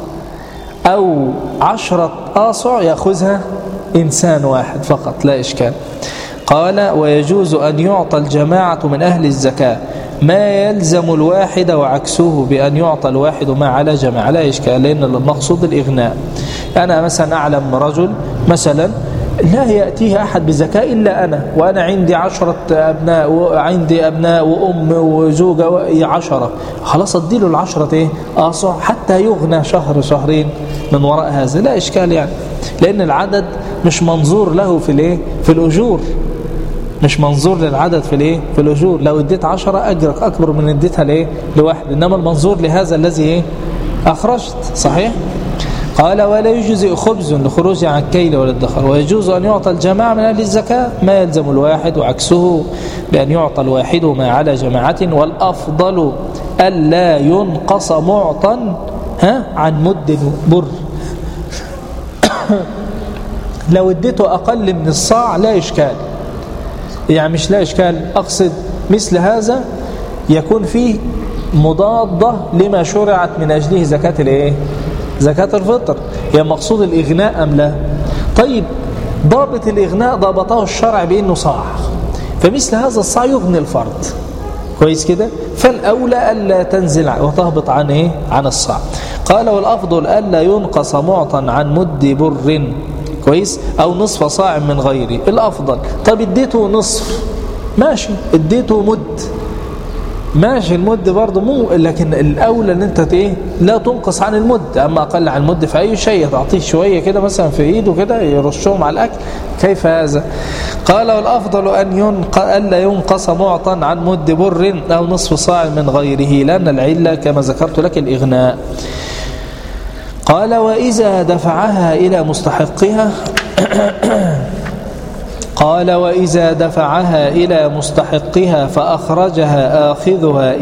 أو 10 آصع يأخذها إنسان واحد فقط لا إشكال. قال ويجوز أن يعطى الجماعة من أهل الزكاة ما يلزم الواحد وعكسه بأن يعطى الواحد ما على جماعة لا إشكال، لأن المقصود الإغناء. أنا مثلا أعلم رجل مثلا لا يأتيه أحد بزكاة إلا أنا، وأنا عندي 10 أبناء وعندي أبناء وأم وزوجة 10، خلاص أديله 10 إيه آصع حتى يغنى شهر شهرين من وراء هذا لا إشكال، يعني لأن العدد مش منظور له في الأجور، مش منظور للعدد في الأجور. لو اديت 10 أجرك أكبر من اديتها لواحد، إنما المنظور لهذا أخرجت صحيح. قال ولا يجزئ خبز لخروج عن الكيل ولا الدخل، ويجوز أن يعطى الجماعة من أهل الزكاة ما يلزم الواحد، وعكسه بأن يعطى الواحد ما على جماعة، والأفضل ألا ينقص معطى عن مد بر. لو اديته أقل من الصاع لا إشكال، يعني مش لا إشكال، أقصد مثل هذا يكون فيه مضادة لما شرعت من أجله زكاة الإيه؟ زكاة الفطر. هي مقصود الإغناء أم لا؟ طيب ضابط الإغناء ضابطه الشرع بأنه صاع، فمثل هذا الصاع يغني الفرد كويس كده، فالأولى ألا تنزل وتهبط عن إيه؟ عن الصاع. قال والأفضل ألا ينقص معطا عن مد بر كويس، أو نصف صاع من غيره الأفضل. طب اديته نصف ماشي، اديته مد ماشي، المد برضه مو، لكن الأولى أن أنت إيه؟ لا تنقص عن المد. أما أقل عن المد في أي شيء، تعطيه شوية كده مثلا في إيده كده يرشهم على الأكل، كيف هذا؟ قال والأفضل ألا ينقص معطا عن مد بر أو نصف صاع من غيره، لأن العلة كما ذكرت لك الإغناء. قال وإذا دفعها إلى مستحقها قال وإذا دفعها إلى مستحقها فأخرجها آخذها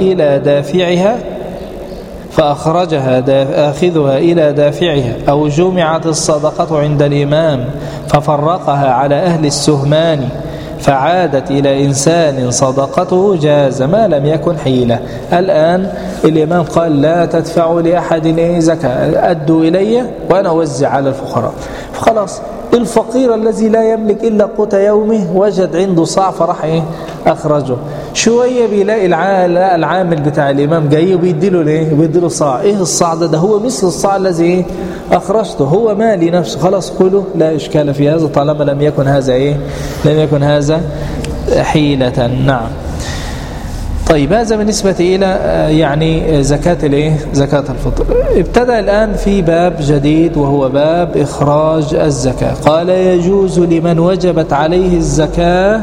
إلى دافعها أو جمعت الصدقة عند الإمام ففرقها على أهل السهمان فعادت إلى إنسان صدقته جاز ما لم يكن حيلة. الآن الإمام قال لا تدفعوا لأحد زكاة، أدوا إلي وأنا أوزع على الفقراء. فخلاص الفقير الذي لا يملك إلا قوت يومه وجد عنده صاع فراح إيه؟ أخرجه. شوية بيلاقي العامل بتاع الإمام جاي وبيديله ليه؟ بيديله صاع. إيه الصاع ده هو مثل الصاع الذي إيه؟ أخرجته، هو مالي نفسه، خلاص كله لا إشكال في هذا طالما لم يكن هذا إيه؟ لم يكن هذا حيلة. نعم. طيب هذا بالنسبة إلى يعني زكاة الإيه؟ زكاة الفطر. ابتدأ الآن في باب جديد وهو باب إخراج الزكاة. قال يجوز لمن وجبت عليه الزكاة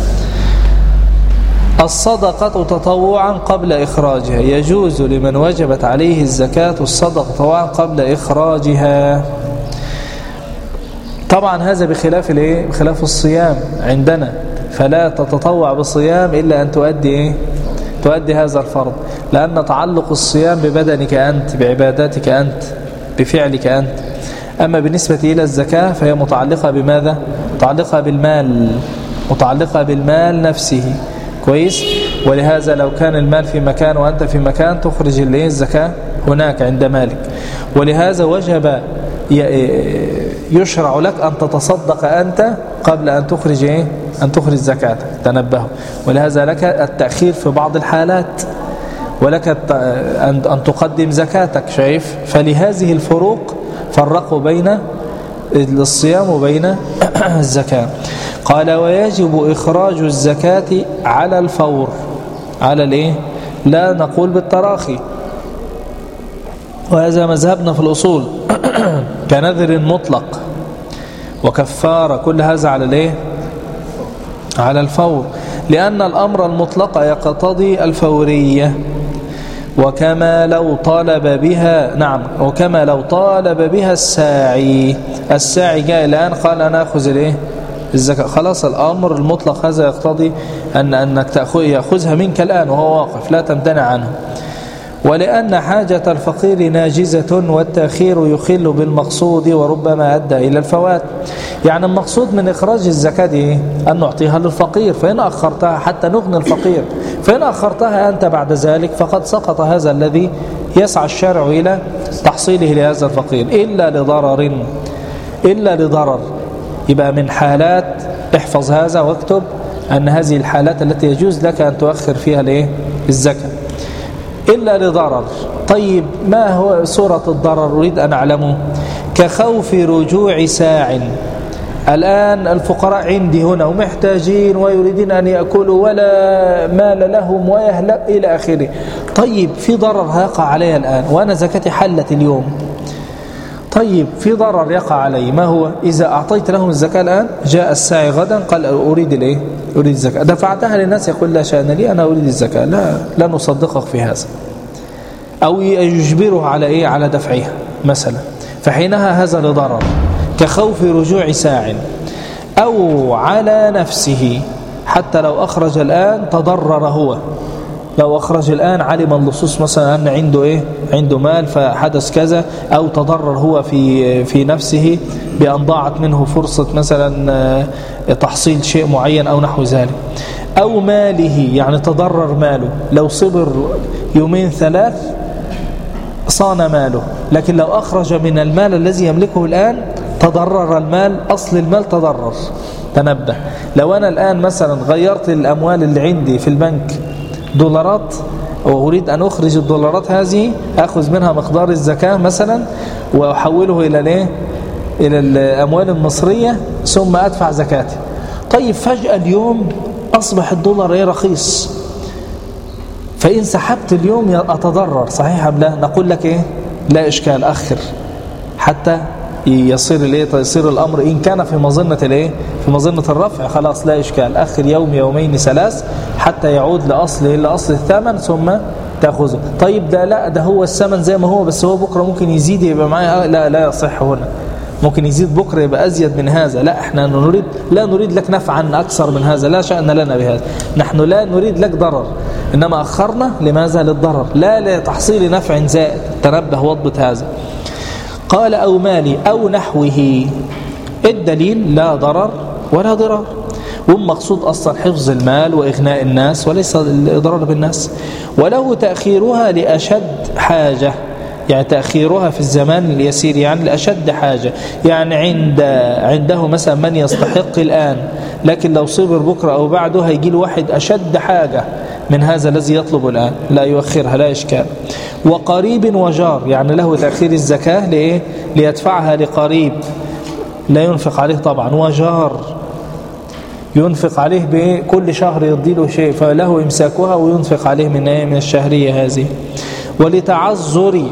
الصدقة تطوعا قبل إخراجها. يجوز لمن وجبت عليه الزكاة الصدقة تطوعا قبل إخراجها. طبعا هذا بخلاف الإيه؟ بخلاف الصيام عندنا، فلا تتطوع بالصيام إلا أن تؤدي إيه؟ تؤدي هذا الفرض، لأن تعلق الصيام ببدنك أنت، بعباداتك أنت، بفعلك أنت. أما بالنسبة إلى الزكاة فهي متعلقة بماذا؟ متعلقة بالمال، متعلقة بالمال نفسه كويس. ولهذا لو كان المال في مكان وأنت في مكان تخرج الزكاة هناك عند مالك. ولهذا وجب يشرع لك أن تتصدق أنت قبل أن تخرج إيه؟ أن تخرج زكاتك، تنبهوا. ولهذا لك التأخير في بعض الحالات، ولك أن تقدم زكاتك، شايف؟ فلهذه الفروق فرقوا بين الصيام وبين الزكاة. قال ويجب إخراج الزكاة على الفور، على الإيه؟ لا نقول بالتراخي، وهذا مذهبنا في الأصول كنذر مطلق وكفارة، كل هذا على الإيه؟ على الفور، لأن الأمر المطلق يقتضي الفورية. وكما لو طالب بها، نعم، وكما لو طالب بها الساعي جاء الآن قال أنا أخذ الإيه؟ الزكاة، خلاص الأمر المطلق هذا يقتضي أنك يأخذها منك الآن وهو واقف، لا تمتنع عنه. ولأن حاجة الفقير ناجزة والتأخير يخل بالمقصود وربما أدى إلى الفوات. يعني المقصود من إخراج الزكاة دي أن نعطيها للفقير، فإن أخرتها حتى نغني الفقير، فإن أخرتها أنت بعد ذلك فقد سقط هذا الذي يسعى الشارع إلى تحصيله لهذا الفقير، إلا لضرر. يبقى من حالات، احفظ هذا واكتب أن هذه الحالات التي يجوز لك أن تؤخر فيها الزكاة إلا لضرر. طيب ما هو صورة الضرر؟ أريد أن أعلمه. كخوف رجوع ساع، الآن الفقراء عندي هنا ومحتاجين ويريدين أن يأكلوا ولا مال لهم ويهلك إلى آخره. طيب في ضرر هيقع علي الآن وأنا زكاتي حلت اليوم. طيب في ضرر يقع علي، ما هو؟ إذا أعطيت لهم الزكاة الآن جاء الساعي غدا قال أريد الزكاة، دفعتها للناس يقول لا شأن لي، أنا أريد الزكاة، لا نصدقك في هذا. أو يجبره على إيه؟ على دفعها مثلا، فحينها هذا لضرر كخوف رجوع ساع، أو على نفسه، حتى لو أخرج الآن تضرر هو، لو أخرج الآن علم اللصوص مثلا أن عنده إيه؟ عنده مال فحدث كذا، أو تضرر هو في نفسه بأن ضاعت منه فرصة مثلا تحصيل شيء معين أو نحو ذلك، أو ماله، يعني تضرر ماله، لو صبر يومين ثلاث صان ماله، لكن لو أخرج من المال الذي يملكه الآن تضرر المال، أصل المال تضرر. تنبه، لو أنا الآن مثلا غيرت الأموال اللي عندي في البنك دولارات، وأريد أن أخرج الدولارات هذه، أخذ منها مقدار الزكاة مثلا وأحوله إلى الأموال المصرية ثم أدفع زكاتي. طيب فجأة اليوم أصبح الدولار رخيص، فإن سحبت اليوم أتضرر، صحيح أم لا؟ نقول لك إيه؟ لا إشكال، أخر حتى يصير الأمر إن كان في مظنة في مظنة الرفع، خلاص لا إشكال، أخر يوم يومين ثلاث حتى يعود لأصل الثمن ثم تأخذه. طيب ده هو الثمن زي ما هو، بس هو بكرة ممكن يزيد يبقى معايا، لا يصح هنا، ممكن يزيد بكرة يبقى أزيد من هذا، لا احنا لا نريد لك نفعا أكثر من هذا، لا شأن لنا بهذا، نحن لا نريد لك ضرر، إنما أخرنا لماذا؟ للضرر، لا لتحصيل نفع زائد. تنبه واضبط هذا. قال أو مالي أو نحوه، الدليل لا ضرر ولا ضرار، والمقصود أصلا حفظ المال وإغناء الناس وليس الإضرار بالناس، وله تأخيرها لأشد حاجة، يعني تأخيرها في الزمان اليسير يعني لأشد حاجة، يعني عنده مثلا من يستحق الآن، لكن لو صبر بكرة أو بعده هيجي له واحد أشد حاجة من هذا الذي يطلب الآن، لا يؤخرها، لا إشكال. وقريب وجار، يعني له تأخير الزكاة لإيه؟ ليدفعها لقريب لا ينفق عليه طبعا، وجار ينفق عليه بكل شهر يديله شيء، فله إمساكها وينفق عليه من الشهرية هذه. ولتعذر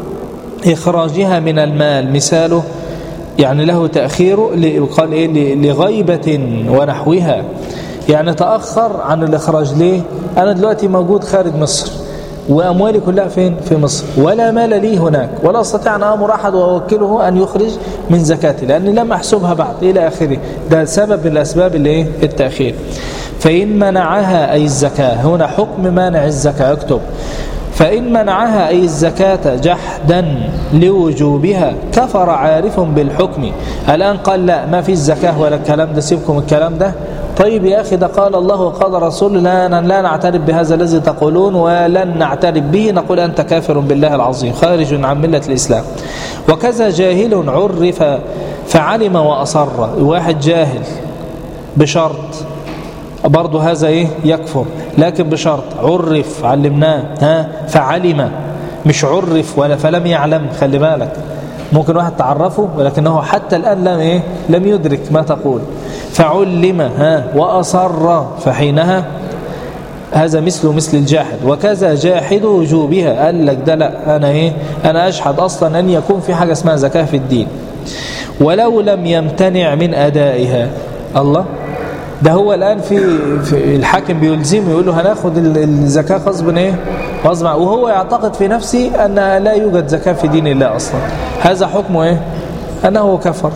إخراجها من المال، مثاله يعني له تأخير قال إيه؟ لغيبة ونحوها، يعني تأخر عن الإخراج. ليه؟ أنا دلوقتي موجود خارج مصر وأموالي كلها فين؟ في مصر، ولا مال لي هناك، ولا أستطيع أن أمر أحد وأوكله أن يخرج من زكاتي لأني لم أحسبها بعد إلى آخره. ده سبب من الأسباب اللي التأخير. فإن منعها أي الزكاة، هنا حكم مانع الزكاة، اكتب. فإن منعها أي الزكاة جحدا لوجوبها كفر عارف بالحكم. الآن قال لا ما في الزكاة ولا الكلام ده، سيبكم الكلام ده. طيب يا أخي ده قال الله وقال رسول، لا نعترف بهذا الذي تقولون ولن نعترف به، نقول أنت كافر بالله العظيم خارج عن ملة الإسلام. وكذا جاهل عرف فعلم وأصر، واحد جاهل بشرط برضو هذا يكفر، لكن بشرط عرف علمناه فعلم، مش عرف ولا فلم يعلم. خلي بالك ممكن واحد تعرفه ولكنه حتى الآن لم يدرك ما تقول. فعلم وأصر، فحينها هذا مثل الجاحد. وكذا جاحد وجوبها، قال لك ده لا أنا أشهد أصلا أن يكون في حاجة اسمها زكاة في الدين ولو لم يمتنع من أدائها. الله، ده هو الآن في الحاكم بيلزم يقول له هناخد الزكاة غصب وهو يعتقد في نفسه أن لا يوجد زكاة في دين الله أصلا. هذا حكمه أنه كفر.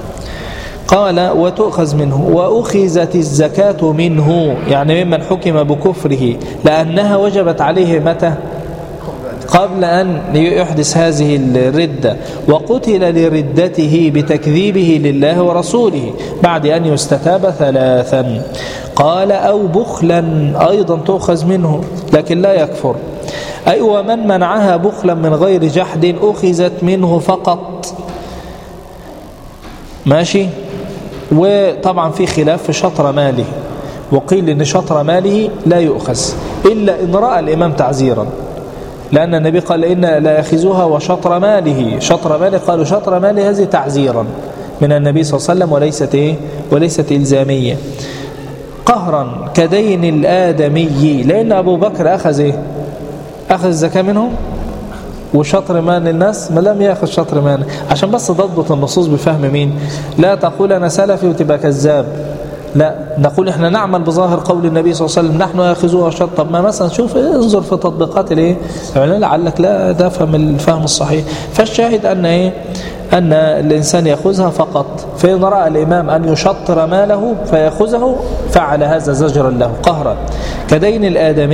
قال وتؤخذ منه، وأخذت الزكاة منه، يعني ممن حكم بكفره، لأنها وجبت عليه متى؟ قبل أن يحدث هذه الردة، وقتل لردته بتكذيبه لله ورسوله بعد أن يستتاب 3. قال أو بخلا أيضا تؤخذ منه لكن لا يكفر. أي ومن منعها بخلا من غير جحد أخذت منه فقط. ماشي. وطبعا في خلاف في شطر ماله، وقيل إن شطر ماله لا يؤخذ إلا إن رأى الإمام تعزيرا، لأن النبي قال إن لا يأخذوها وشطر ماله. شطر ماله قالوا شطر ماله هذه تعزيرا من النبي صلى الله عليه وسلم وليست إلزامية. قهرا كدين الآدمي، لأن أبو بكر أخذ الزكاة منهم وشطر مال الناس ما لم يأخذ شطر مال. عشان بس تضبط النصوص بفهم مين، لا تقول أنا سلفي وتبقى كذاب، لا، نقول احنا نعمل بظاهر قول النبي صلى الله عليه وسلم نحن ياخذوها شرط. طب ما مثلا شوف انظر في تطبيقات الايه لعلك لا تفهم الفهم الصحيح. فالشاهد ان ان الانسان ياخذها فقط، فإن راى الامام ان يشطر ماله فياخذه فعل هذا زجرا له قهرا. كدين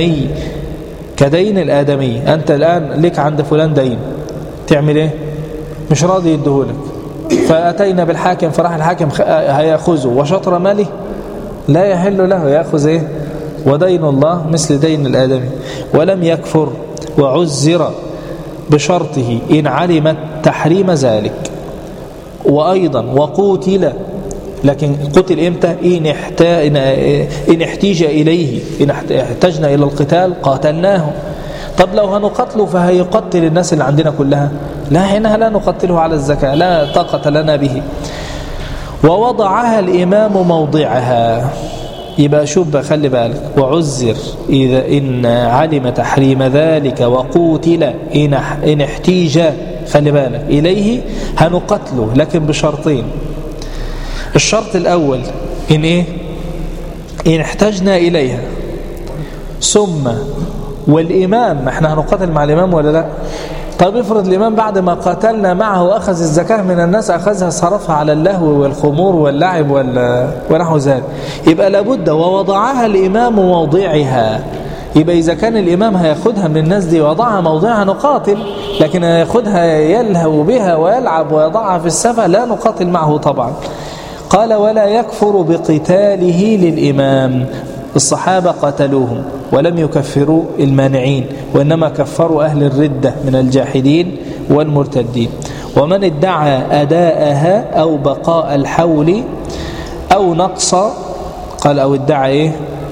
الادمي، انت الان لك عند فلان دين، تعمل ايه؟ مش راضي يديهولك، فاتينا بالحاكم فراح الحاكم هياخذه وشطر ماله، لا يحل له ياخذ ايه؟ ودين الله مثل دين الادمي. ولم يكفر وعزر بشرطه إن علمت تحريم ذلك. وأيضا وقتل، لكن قتل إمتى؟ إن احتاج إليه، إن احتجنا إلى القتال قاتلناه. طب لو هنقتله فهيقتل الناس اللي عندنا كلها، لا، حينها لا نقتله على الزكاة، لا طاقة لنا به. ووضعها الإمام موضعها، يبقى شوف خلي بالك، وعزر إذا إن علم تحريم ذلك وقتل إن احتيج، خلي بالك، إليه هنقتله لكن بشرطين. الشرط الأول إن إيه؟ إن احتجنا إليها، ثم والإمام، احنا هنقتل مع الإمام ولا لا؟ طيب افرض الإمام بعد ما قاتلنا معه وأخذ الزكاة من الناس أخذها صرفها على اللهو والخمور واللعب ونحو ذلك، يبقى لابد ووضعها الإمام موضعها. يبقى إذا كان الإمام هياخدها من الناس دي وضعها موضعها نقاتل، لكن هياخدها يلهو بها ويلعب ويضعها في السفة لا نقاتل معه طبعا. قال ولا يكفر بقتاله للإمام. الصحابة قتلوهم ولم يكفروا المانعين، وإنما كفروا أهل الردة من الجاحدين والمرتدين. ومن ادعى أداءها أو بقاء الحول أو نقص، قال أو ادعى إيه؟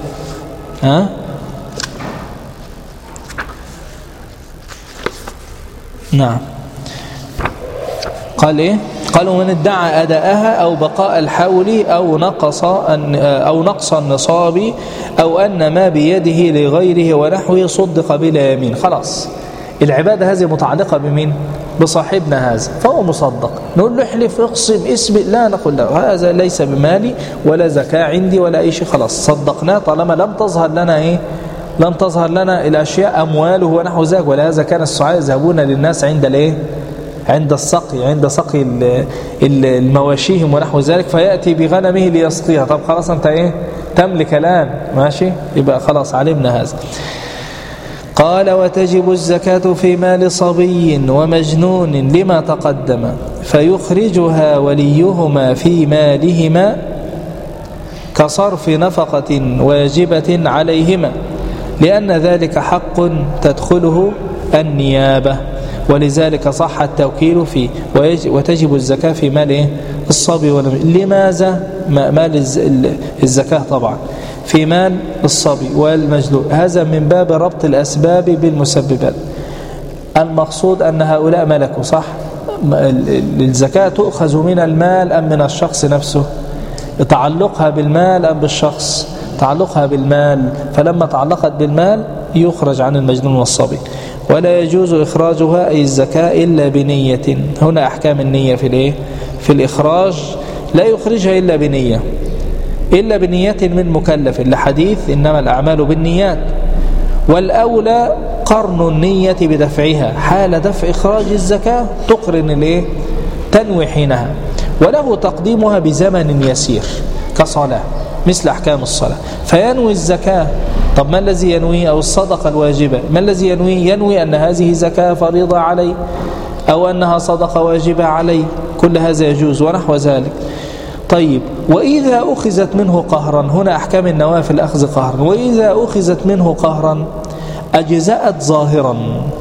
نعم، قال إيه؟ قالوا من ادعى أداءها أو بقاء الحول أو نقص النصاب أو أن ما بيده لغيره ونحوه صدق بلا يمين. خلاص العبادة هذه متعلقة بمين؟ بصاحبنا هذا، فهو مصدق. نقول له احلف اقسم اسم، لا نقول له هذا ليس بمالي ولا زكاة عندي ولا أي شيء، خلاص صدقناه طالما لم تظهر لنا إيه؟ لم تظهر لنا الأشياء أمواله ونحو ذلك. ولهذا كان السعاة يذهبون للناس عند الإيه؟ عند سقي المواشيهم ونحو ذلك، فيأتي بغنمه ليسقيها. طب خلاص أنت إيه؟ تملك الآن، ماشي، يبقى خلاص علمنا هذا. قال وتجب الزكاة في مال صبي ومجنون لما تقدم، فيخرجها وليهما في مالهما كصرف نفقة واجبة عليهما، لأن ذلك حق تدخله النيابة، ولذلك صح التوكيل فيه. وتجب الزكاة في مال الصبي لماذا؟ مال الزكاة طبعا في مال الصبي والمجنون، هذا من باب ربط الأسباب بالمسببات. المقصود أن هؤلاء ملكوا، صح؟ الزكاة تؤخذ من المال أم من الشخص نفسه؟ تعلقها بالمال أم بالشخص؟ تعلقها بالمال، فلما تعلقت بالمال يخرج عن المجنون والصبي. ولا يجوز إخراجها أي الزكاة إلا بنية. هنا أحكام النية في الإخراج، لا يخرجها إلا بنية، إلا بنية من مكلف، لحديث إنما الأعمال بالنيات. والأولى قرن النية بدفعها، حال دفع إخراج الزكاة تقرن تنوي حينها. وله تقديمها بزمن يسير كصلاة، مثل أحكام الصلاة، فينوي الزكاة. طب ما الذي ينوي؟ أو الصدقة الواجبة، ما الذي ينوي؟ ينوي أن هذه زكاة فريضة علي أو أنها صدقة واجبة علي، كل هذا يجوز ونحو ذلك. طيب وإذا أخذت منه قهرا، هنا أحكام النوافل أخذ قهرا. وإذا أخذت منه قهرا أجزأت ظاهرا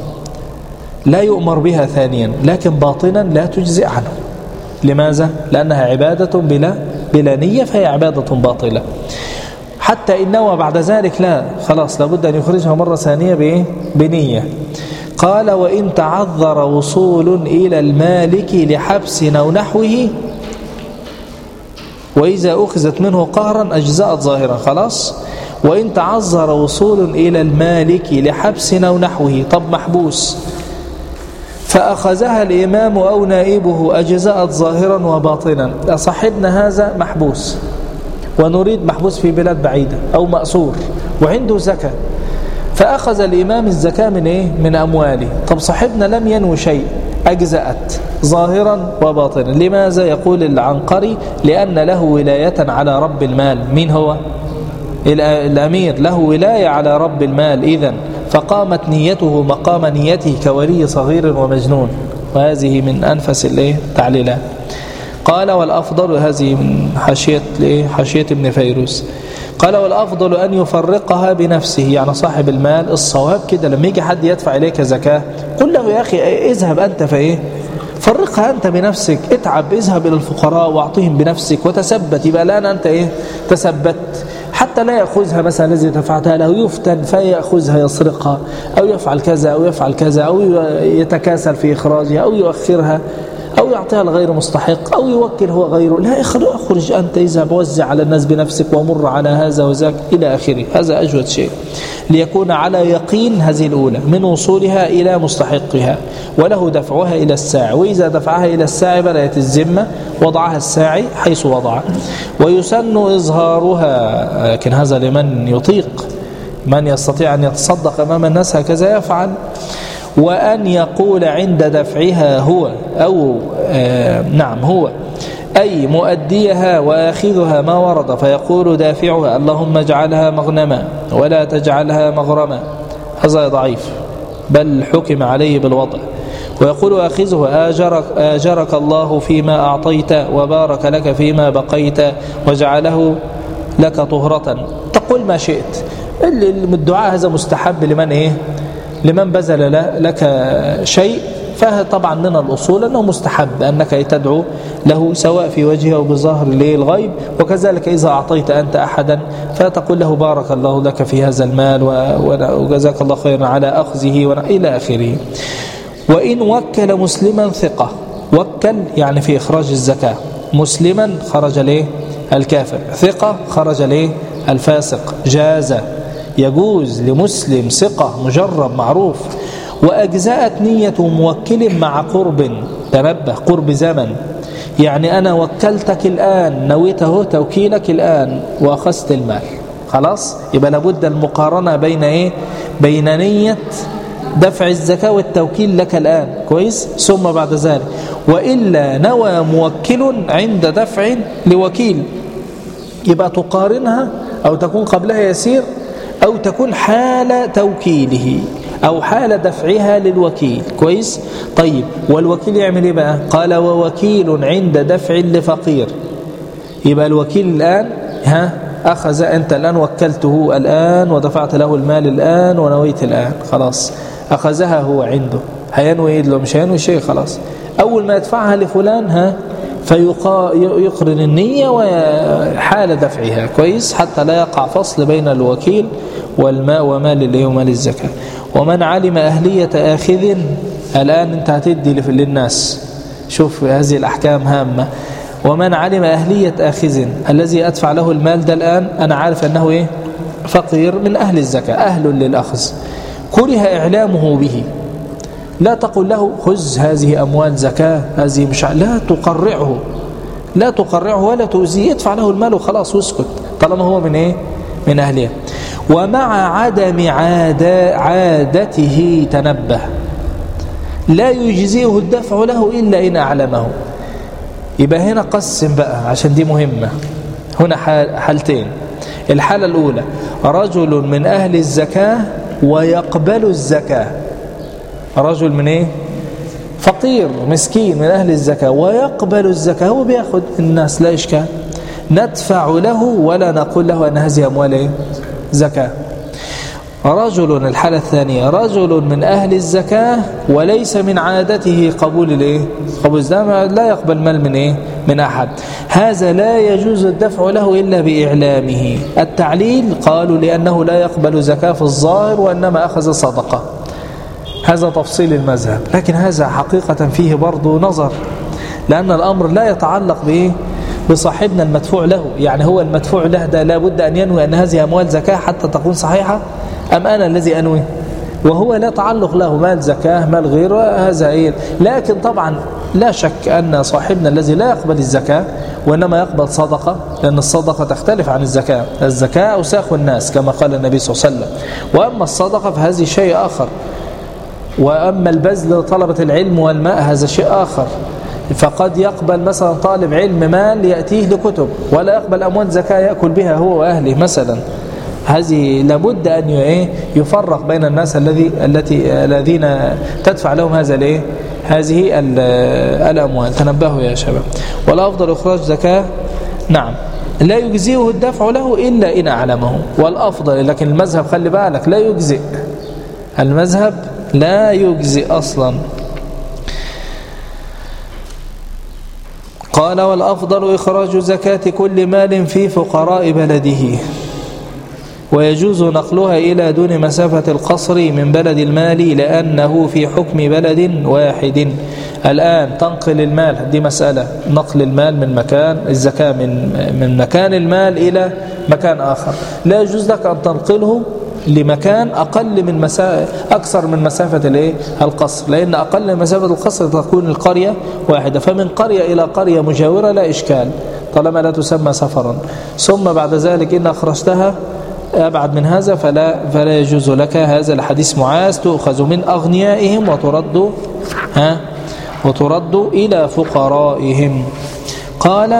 لا يؤمر بها ثانيا، لكن باطنا لا تجزئ عنه. لماذا؟ لأنها عبادة بلا نية، فهي عبادة باطلة. حتى إن نوى بعد ذلك لا، خلاص لابد أن يخرجها مرة ثانية بنية. قال وإن تعذر وصول إلى المالك لحبس أو نحوه، وإذا أخذت منه قهرا أجزأت ظاهرا، خلاص. وإن تعذر وصول إلى المالك لحبس أو نحوه، طب محبوس فأخذها الإمام أو نائبه أجزأت ظاهرا وباطنا. صاحبنا هذا محبوس ونريد محبوس في بلاد بعيدة أو مأسور وعنده زكاة، فأخذ الإمام الزكاة من إيه؟ من أمواله. طب صاحبنا لم ينوي شيء، أجزأت ظاهرا وباطنا. لماذا؟ يقول العنقري لأن له ولاية على رب المال. مين هو؟ الأمير له ولاية على رب المال، إذن فقامت نيته مقام نيته كولي صغير ومجنون. وهذه من أنفس التعليلات. قال والأفضل، هذه من حاشية ابن فيروز، قال والأفضل أن يفرقها بنفسه. يعني صاحب المال الصواب كده لما يجي حد يدفع إليك زكاة قل له يا أخي اذهب أنت فرقها أنت بنفسك، اتعب، اذهب إلى الفقراء واعطيهم بنفسك وتثبت. يبقى الآن أنت تثبت، حتى لا يأخذها مثلا الذي دفعتها له يفتن فيأخذها يسرقها أو يفعل كذا أو يفعل كذا أو يتكاسل في إخراجها أو يؤخرها أو يعطيها لغير مستحق أو يوكل هو غيره. لا، اخرج أنت، اذهب وزع على الناس بنفسك ومر على هذا وذاك إلى آخره. هذا أجود شيء ليكون على يقين هذه الأولى من وصولها إلى مستحقها وله دفعها إلى الساعي. وإذا دفعها إلى الساعي بدأت الذمة، وضعها الساعي حيث وضع. ويسن إظهارها، لكن هذا لمن يطيق، من يستطيع أن يتصدق أمام الناس هكذا يفعل. وأن يقول عند دفعها هو أو هو أي مؤديها وآخذها ما ورد، فيقول دافعها اللهم اجعلها مغنما ولا تجعلها مغرما. هذا ضعيف بل حكم عليه بالوضع. ويقول آخذه آجرك الله فيما أعطيت وبارك لك فيما بقيت وجعله لك طهرة. تقول ما شئت. الدعاء هذا مستحب لمن بذل لك شيء، فطبعا من الأصول أنه مستحب أنك تدعو له سواء في وجهه أو بظاهر الغيب. وكذلك إذا أعطيت أنت أحدا فتقول له بارك الله لك في هذا المال وجزاك الله خيرا على أخذه إلى آخره. وإن وكل مسلما ثقة، وكل يعني في إخراج الزكاة، مسلما خرج له الكافر، ثقة خرج له الفاسق، جاز، يجوز لمسلم ثقة مجرب معروف. وأجزاءت نية موكل مع قرب، تنبه، قرب زمن. يعني أنا وكلتك الآن، نويته توكيلك الآن وأخذت المال، خلاص. يبقى لابد المقارنة بين نية دفع الزكاة والتوكيل لك الآن، كويس. ثم بعد ذلك وإلا نوى موكل عند دفع لوكيل، يبقى تقارنها أو تكون قبلها يسير أو تكون حال توكيله أو حال دفعها للوكيل، كويس. طيب والوكيل يعمل إيه بقى؟ قال ووكيل عند دفع لفقير. يبقى الوكيل الآن أخذ، أنت الآن وكلته الآن ودفعت له المال الآن ونويت الآن، خلاص أخذها هو عنده، هينوي له مش هينوي شيء، خلاص. أول ما يدفعها لفلان فيقرن النية وحال دفعها، كويس، حتى لا يقع فصل بين الوكيل ومال ومال الزكاة. ومن علم أهلية آخذ، الآن أنت هتدي للناس، شوف هذه الأحكام هامة. ومن علم أهلية آخذ الذي أدفع له المال ده، الآن أنا عارف أنه فقير من أهل الزكاة، أهل للأخذ، كره إعلامه به. لا تقل له خذ هذه أموال زكاة، هذه مش، لا تقرعه ولا تؤذيه، ادفع له المال وخلاص واسكت طالما هو من أهلها. ومع عدم عادته، تنبه، لا يجزئه الدفع له إلا إن أعلمه. يبقى هنا قسم بقى عشان دي مهمة. هنا حالتين. الحالة الأولى رجل من أهل الزكاة ويقبل الزكاة، رجل من فقير مسكين من أهل الزكاة ويقبل الزكاة، هو بياخد الناس لا إشكال، ندفع له ولا نقول له أن هذه أموال زكاة. رجل، الحالة الثانية، رجل من أهل الزكاة وليس من عادته قبول قبول الزكاة، لا يقبل مال من أحد، هذا لا يجوز الدفع له إلا بإعلامه. التعليل قالوا لأنه لا يقبل زكاة في الظاهر وإنما أخذ صدقة، هذا تفصيل المذهب، لكن هذا حقيقة فيه برضو نظر، لأن الأمر لا يتعلق بصاحبنا المدفوع له. يعني هو المدفوع له ده لابد أن ينوي أن هذه أموال زكاة حتى تكون صحيحة، أم أنا الذي أنوي؟ وهو لا تعلق له مال زكاة مال غيره، هذا لكن طبعا لا شك أن صاحبنا الذي لا يقبل الزكاة وإنما يقبل صدقة، لأن الصدقة تختلف عن الزكاة. الزكاة أوساخ الناس كما قال النبي صلى الله عليه وسلم، وأما الصدقة فهذه شيء آخر، وأما البذل لطلبة العلم والماء هذا شيء آخر. فقد يقبل مثلا طالب علم مال يأتيه لكتب، ولا يقبل أموال زكاة يأكل بها هو وأهله مثلا. هذه لابد أن يفرق بين الناس الذين تدفع لهم هذه الأموال. تنبهوا يا شباب. والأفضل إخراج زكاة نعم لا يجزئه الدفع له إلا إن أعلمه، والأفضل، لكن المذهب خلي بالك لا يجزئ، المذهب لا يجزئ أصلا. قال والأفضل إخراج زكاة كل مال في فقراء بلده، ويجوز نقلها إلى دون مسافة القصر من بلد المال لأنه في حكم بلد واحد. الآن تنقل المال، دي مسألة نقل المال من مكان الزكاة من مكان المال إلى مكان آخر، لا يجوز لك أن تنقله لمكان أكثر من مسافة القصر، لأن أقل من مسافة القصر تكون القرية واحدة، فمن قرية إلى قرية مجاورة لا إشكال طالما لا تسمى سفرا. ثم بعد ذلك إن أخرجتها أبعد من هذا فلا يجوز لك. هذا الحديث معاذ تؤخذ من أغنيائهم وترد إلى فقرائهم. قال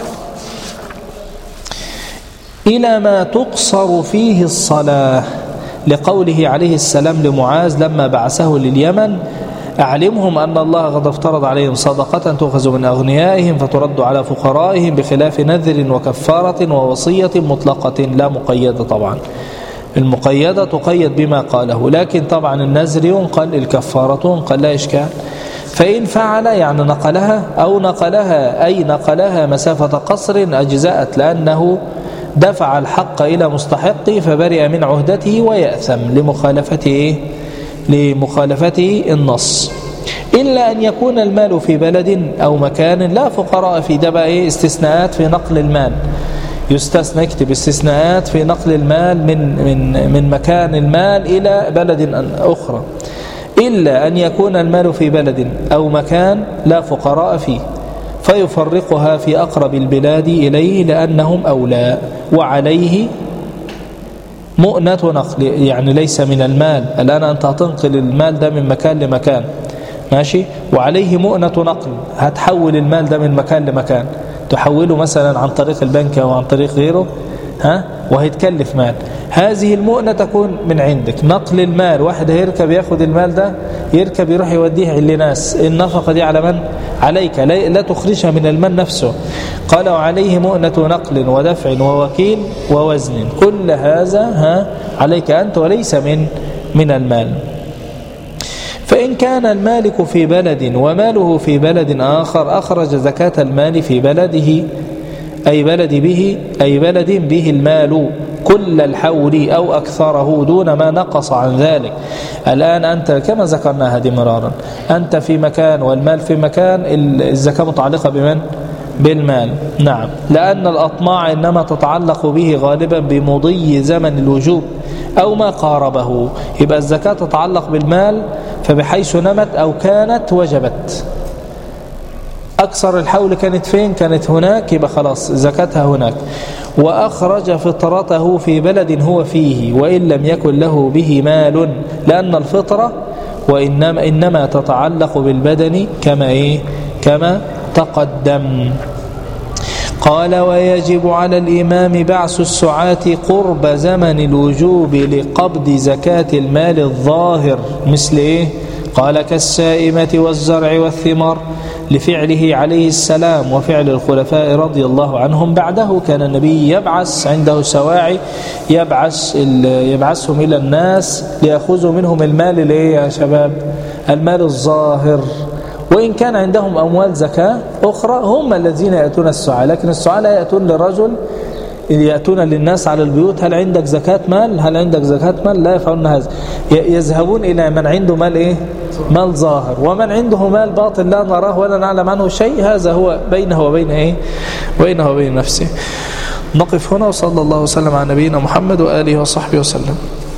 إلى ما تقصر فيه الصلاة، لقوله عليه السلام لمعاذ لما بعثه لليمن أعلمهم أن الله قد افترض عليهم صدقة تؤخذ من أغنيائهم فترد على فقرائهم، بخلاف نذر وكفارة ووصية مطلقة لا مقيدة. طبعا المقيدة تقيد بما قاله، لكن طبعا النذر ينقل، الكفارة تنقل لا إشكال. فإن فعل يعني نقلها أو نقلها مسافة قصر أجزأت، لأنه دفع الحق إلى مستحقه فبرئ من عهدته ويأثم لمخالفته النص. إلا أن يكون المال في بلد أو مكان لا فقراء فيه، ده بقى استثناءات في نقل المال، يستثنى، اكتب استثناءات في نقل المال من مكان المال إلى بلد أخرى. إلا أن يكون المال في بلد أو مكان لا فقراء فيه فيفرقها في أقرب البلاد إليه لأنهم أولى، وعليه مؤنة نقل، يعني ليس من المال. الآن أنت هتنقل المال ده من مكان لمكان ماشي، وعليه مؤنة نقل، هتحول المال ده من مكان لمكان، تحوله مثلا عن طريق البنك أو عن طريق غيره وهيتكلف مال. هذه المؤنة تكون من عندك. نقل المال، واحد هيركب ياخد المال ده، يركب يروح يوديه لناس، النفقة دي على من؟ عليك، لا تخرجها من المال نفسه. قال وعليه مؤنة نقل ودفع ووكيل ووزن، كل هذا عليك أنت وليس من المال. فإن كان المالك في بلد وماله في بلد آخر أخرج زكاة المال في بلده أي بلد به المال كل الحول أو أكثره دون ما نقص عن ذلك. الآن أنت كما ذكرنا هذه مرارا، أنت في مكان والمال في مكان، الزكاة متعلقة بمن؟ بالمال. نعم، لأن الأطماع إنما تتعلق به غالبا بمضي زمن الوجوب أو ما قاربه، يبقى الزكاة تتعلق بالمال، فبحيث نمت أو كانت وجبت. أكثر الحول كانت فين؟ كانت هناك، يبقى خلاص زكاتها هناك. وأخرج فطرته في بلد هو فيه وإن لم يكن له به مال، لأن الفطرة إنما تتعلق بالبدن كما تقدم. قال ويجب على الإمام بعث السعاة قرب زمن الوجوب لقبض زكاة المال الظاهر، مثل قال كالسائمة والزرع والثمار، لفعله عليه السلام وفعل الخلفاء رضي الله عنهم بعده. كان النبي يبعث عنده سواعي، يبعثهم إلى الناس ليأخذوا منهم المال يا شباب، المال الظاهر. وإن كان عندهم أموال زكاة أخرى هم الذين يأتون السعاة، لكن السعاة لا يأتون لرجل، يأتون للناس على البيوت، هل عندك زكاة مال؟ هل عندك زكاة مال؟ لا يفعلون هذا، يذهبون إلى من عنده مال مال ظاهر، ومن عنده مال باطن لا نراه ولا نعلم عنه شيء، هذا هو بينه وبين نفسه. نقف هنا، وصلى الله وسلم على نبينا محمد وآله وصحبه وسلم.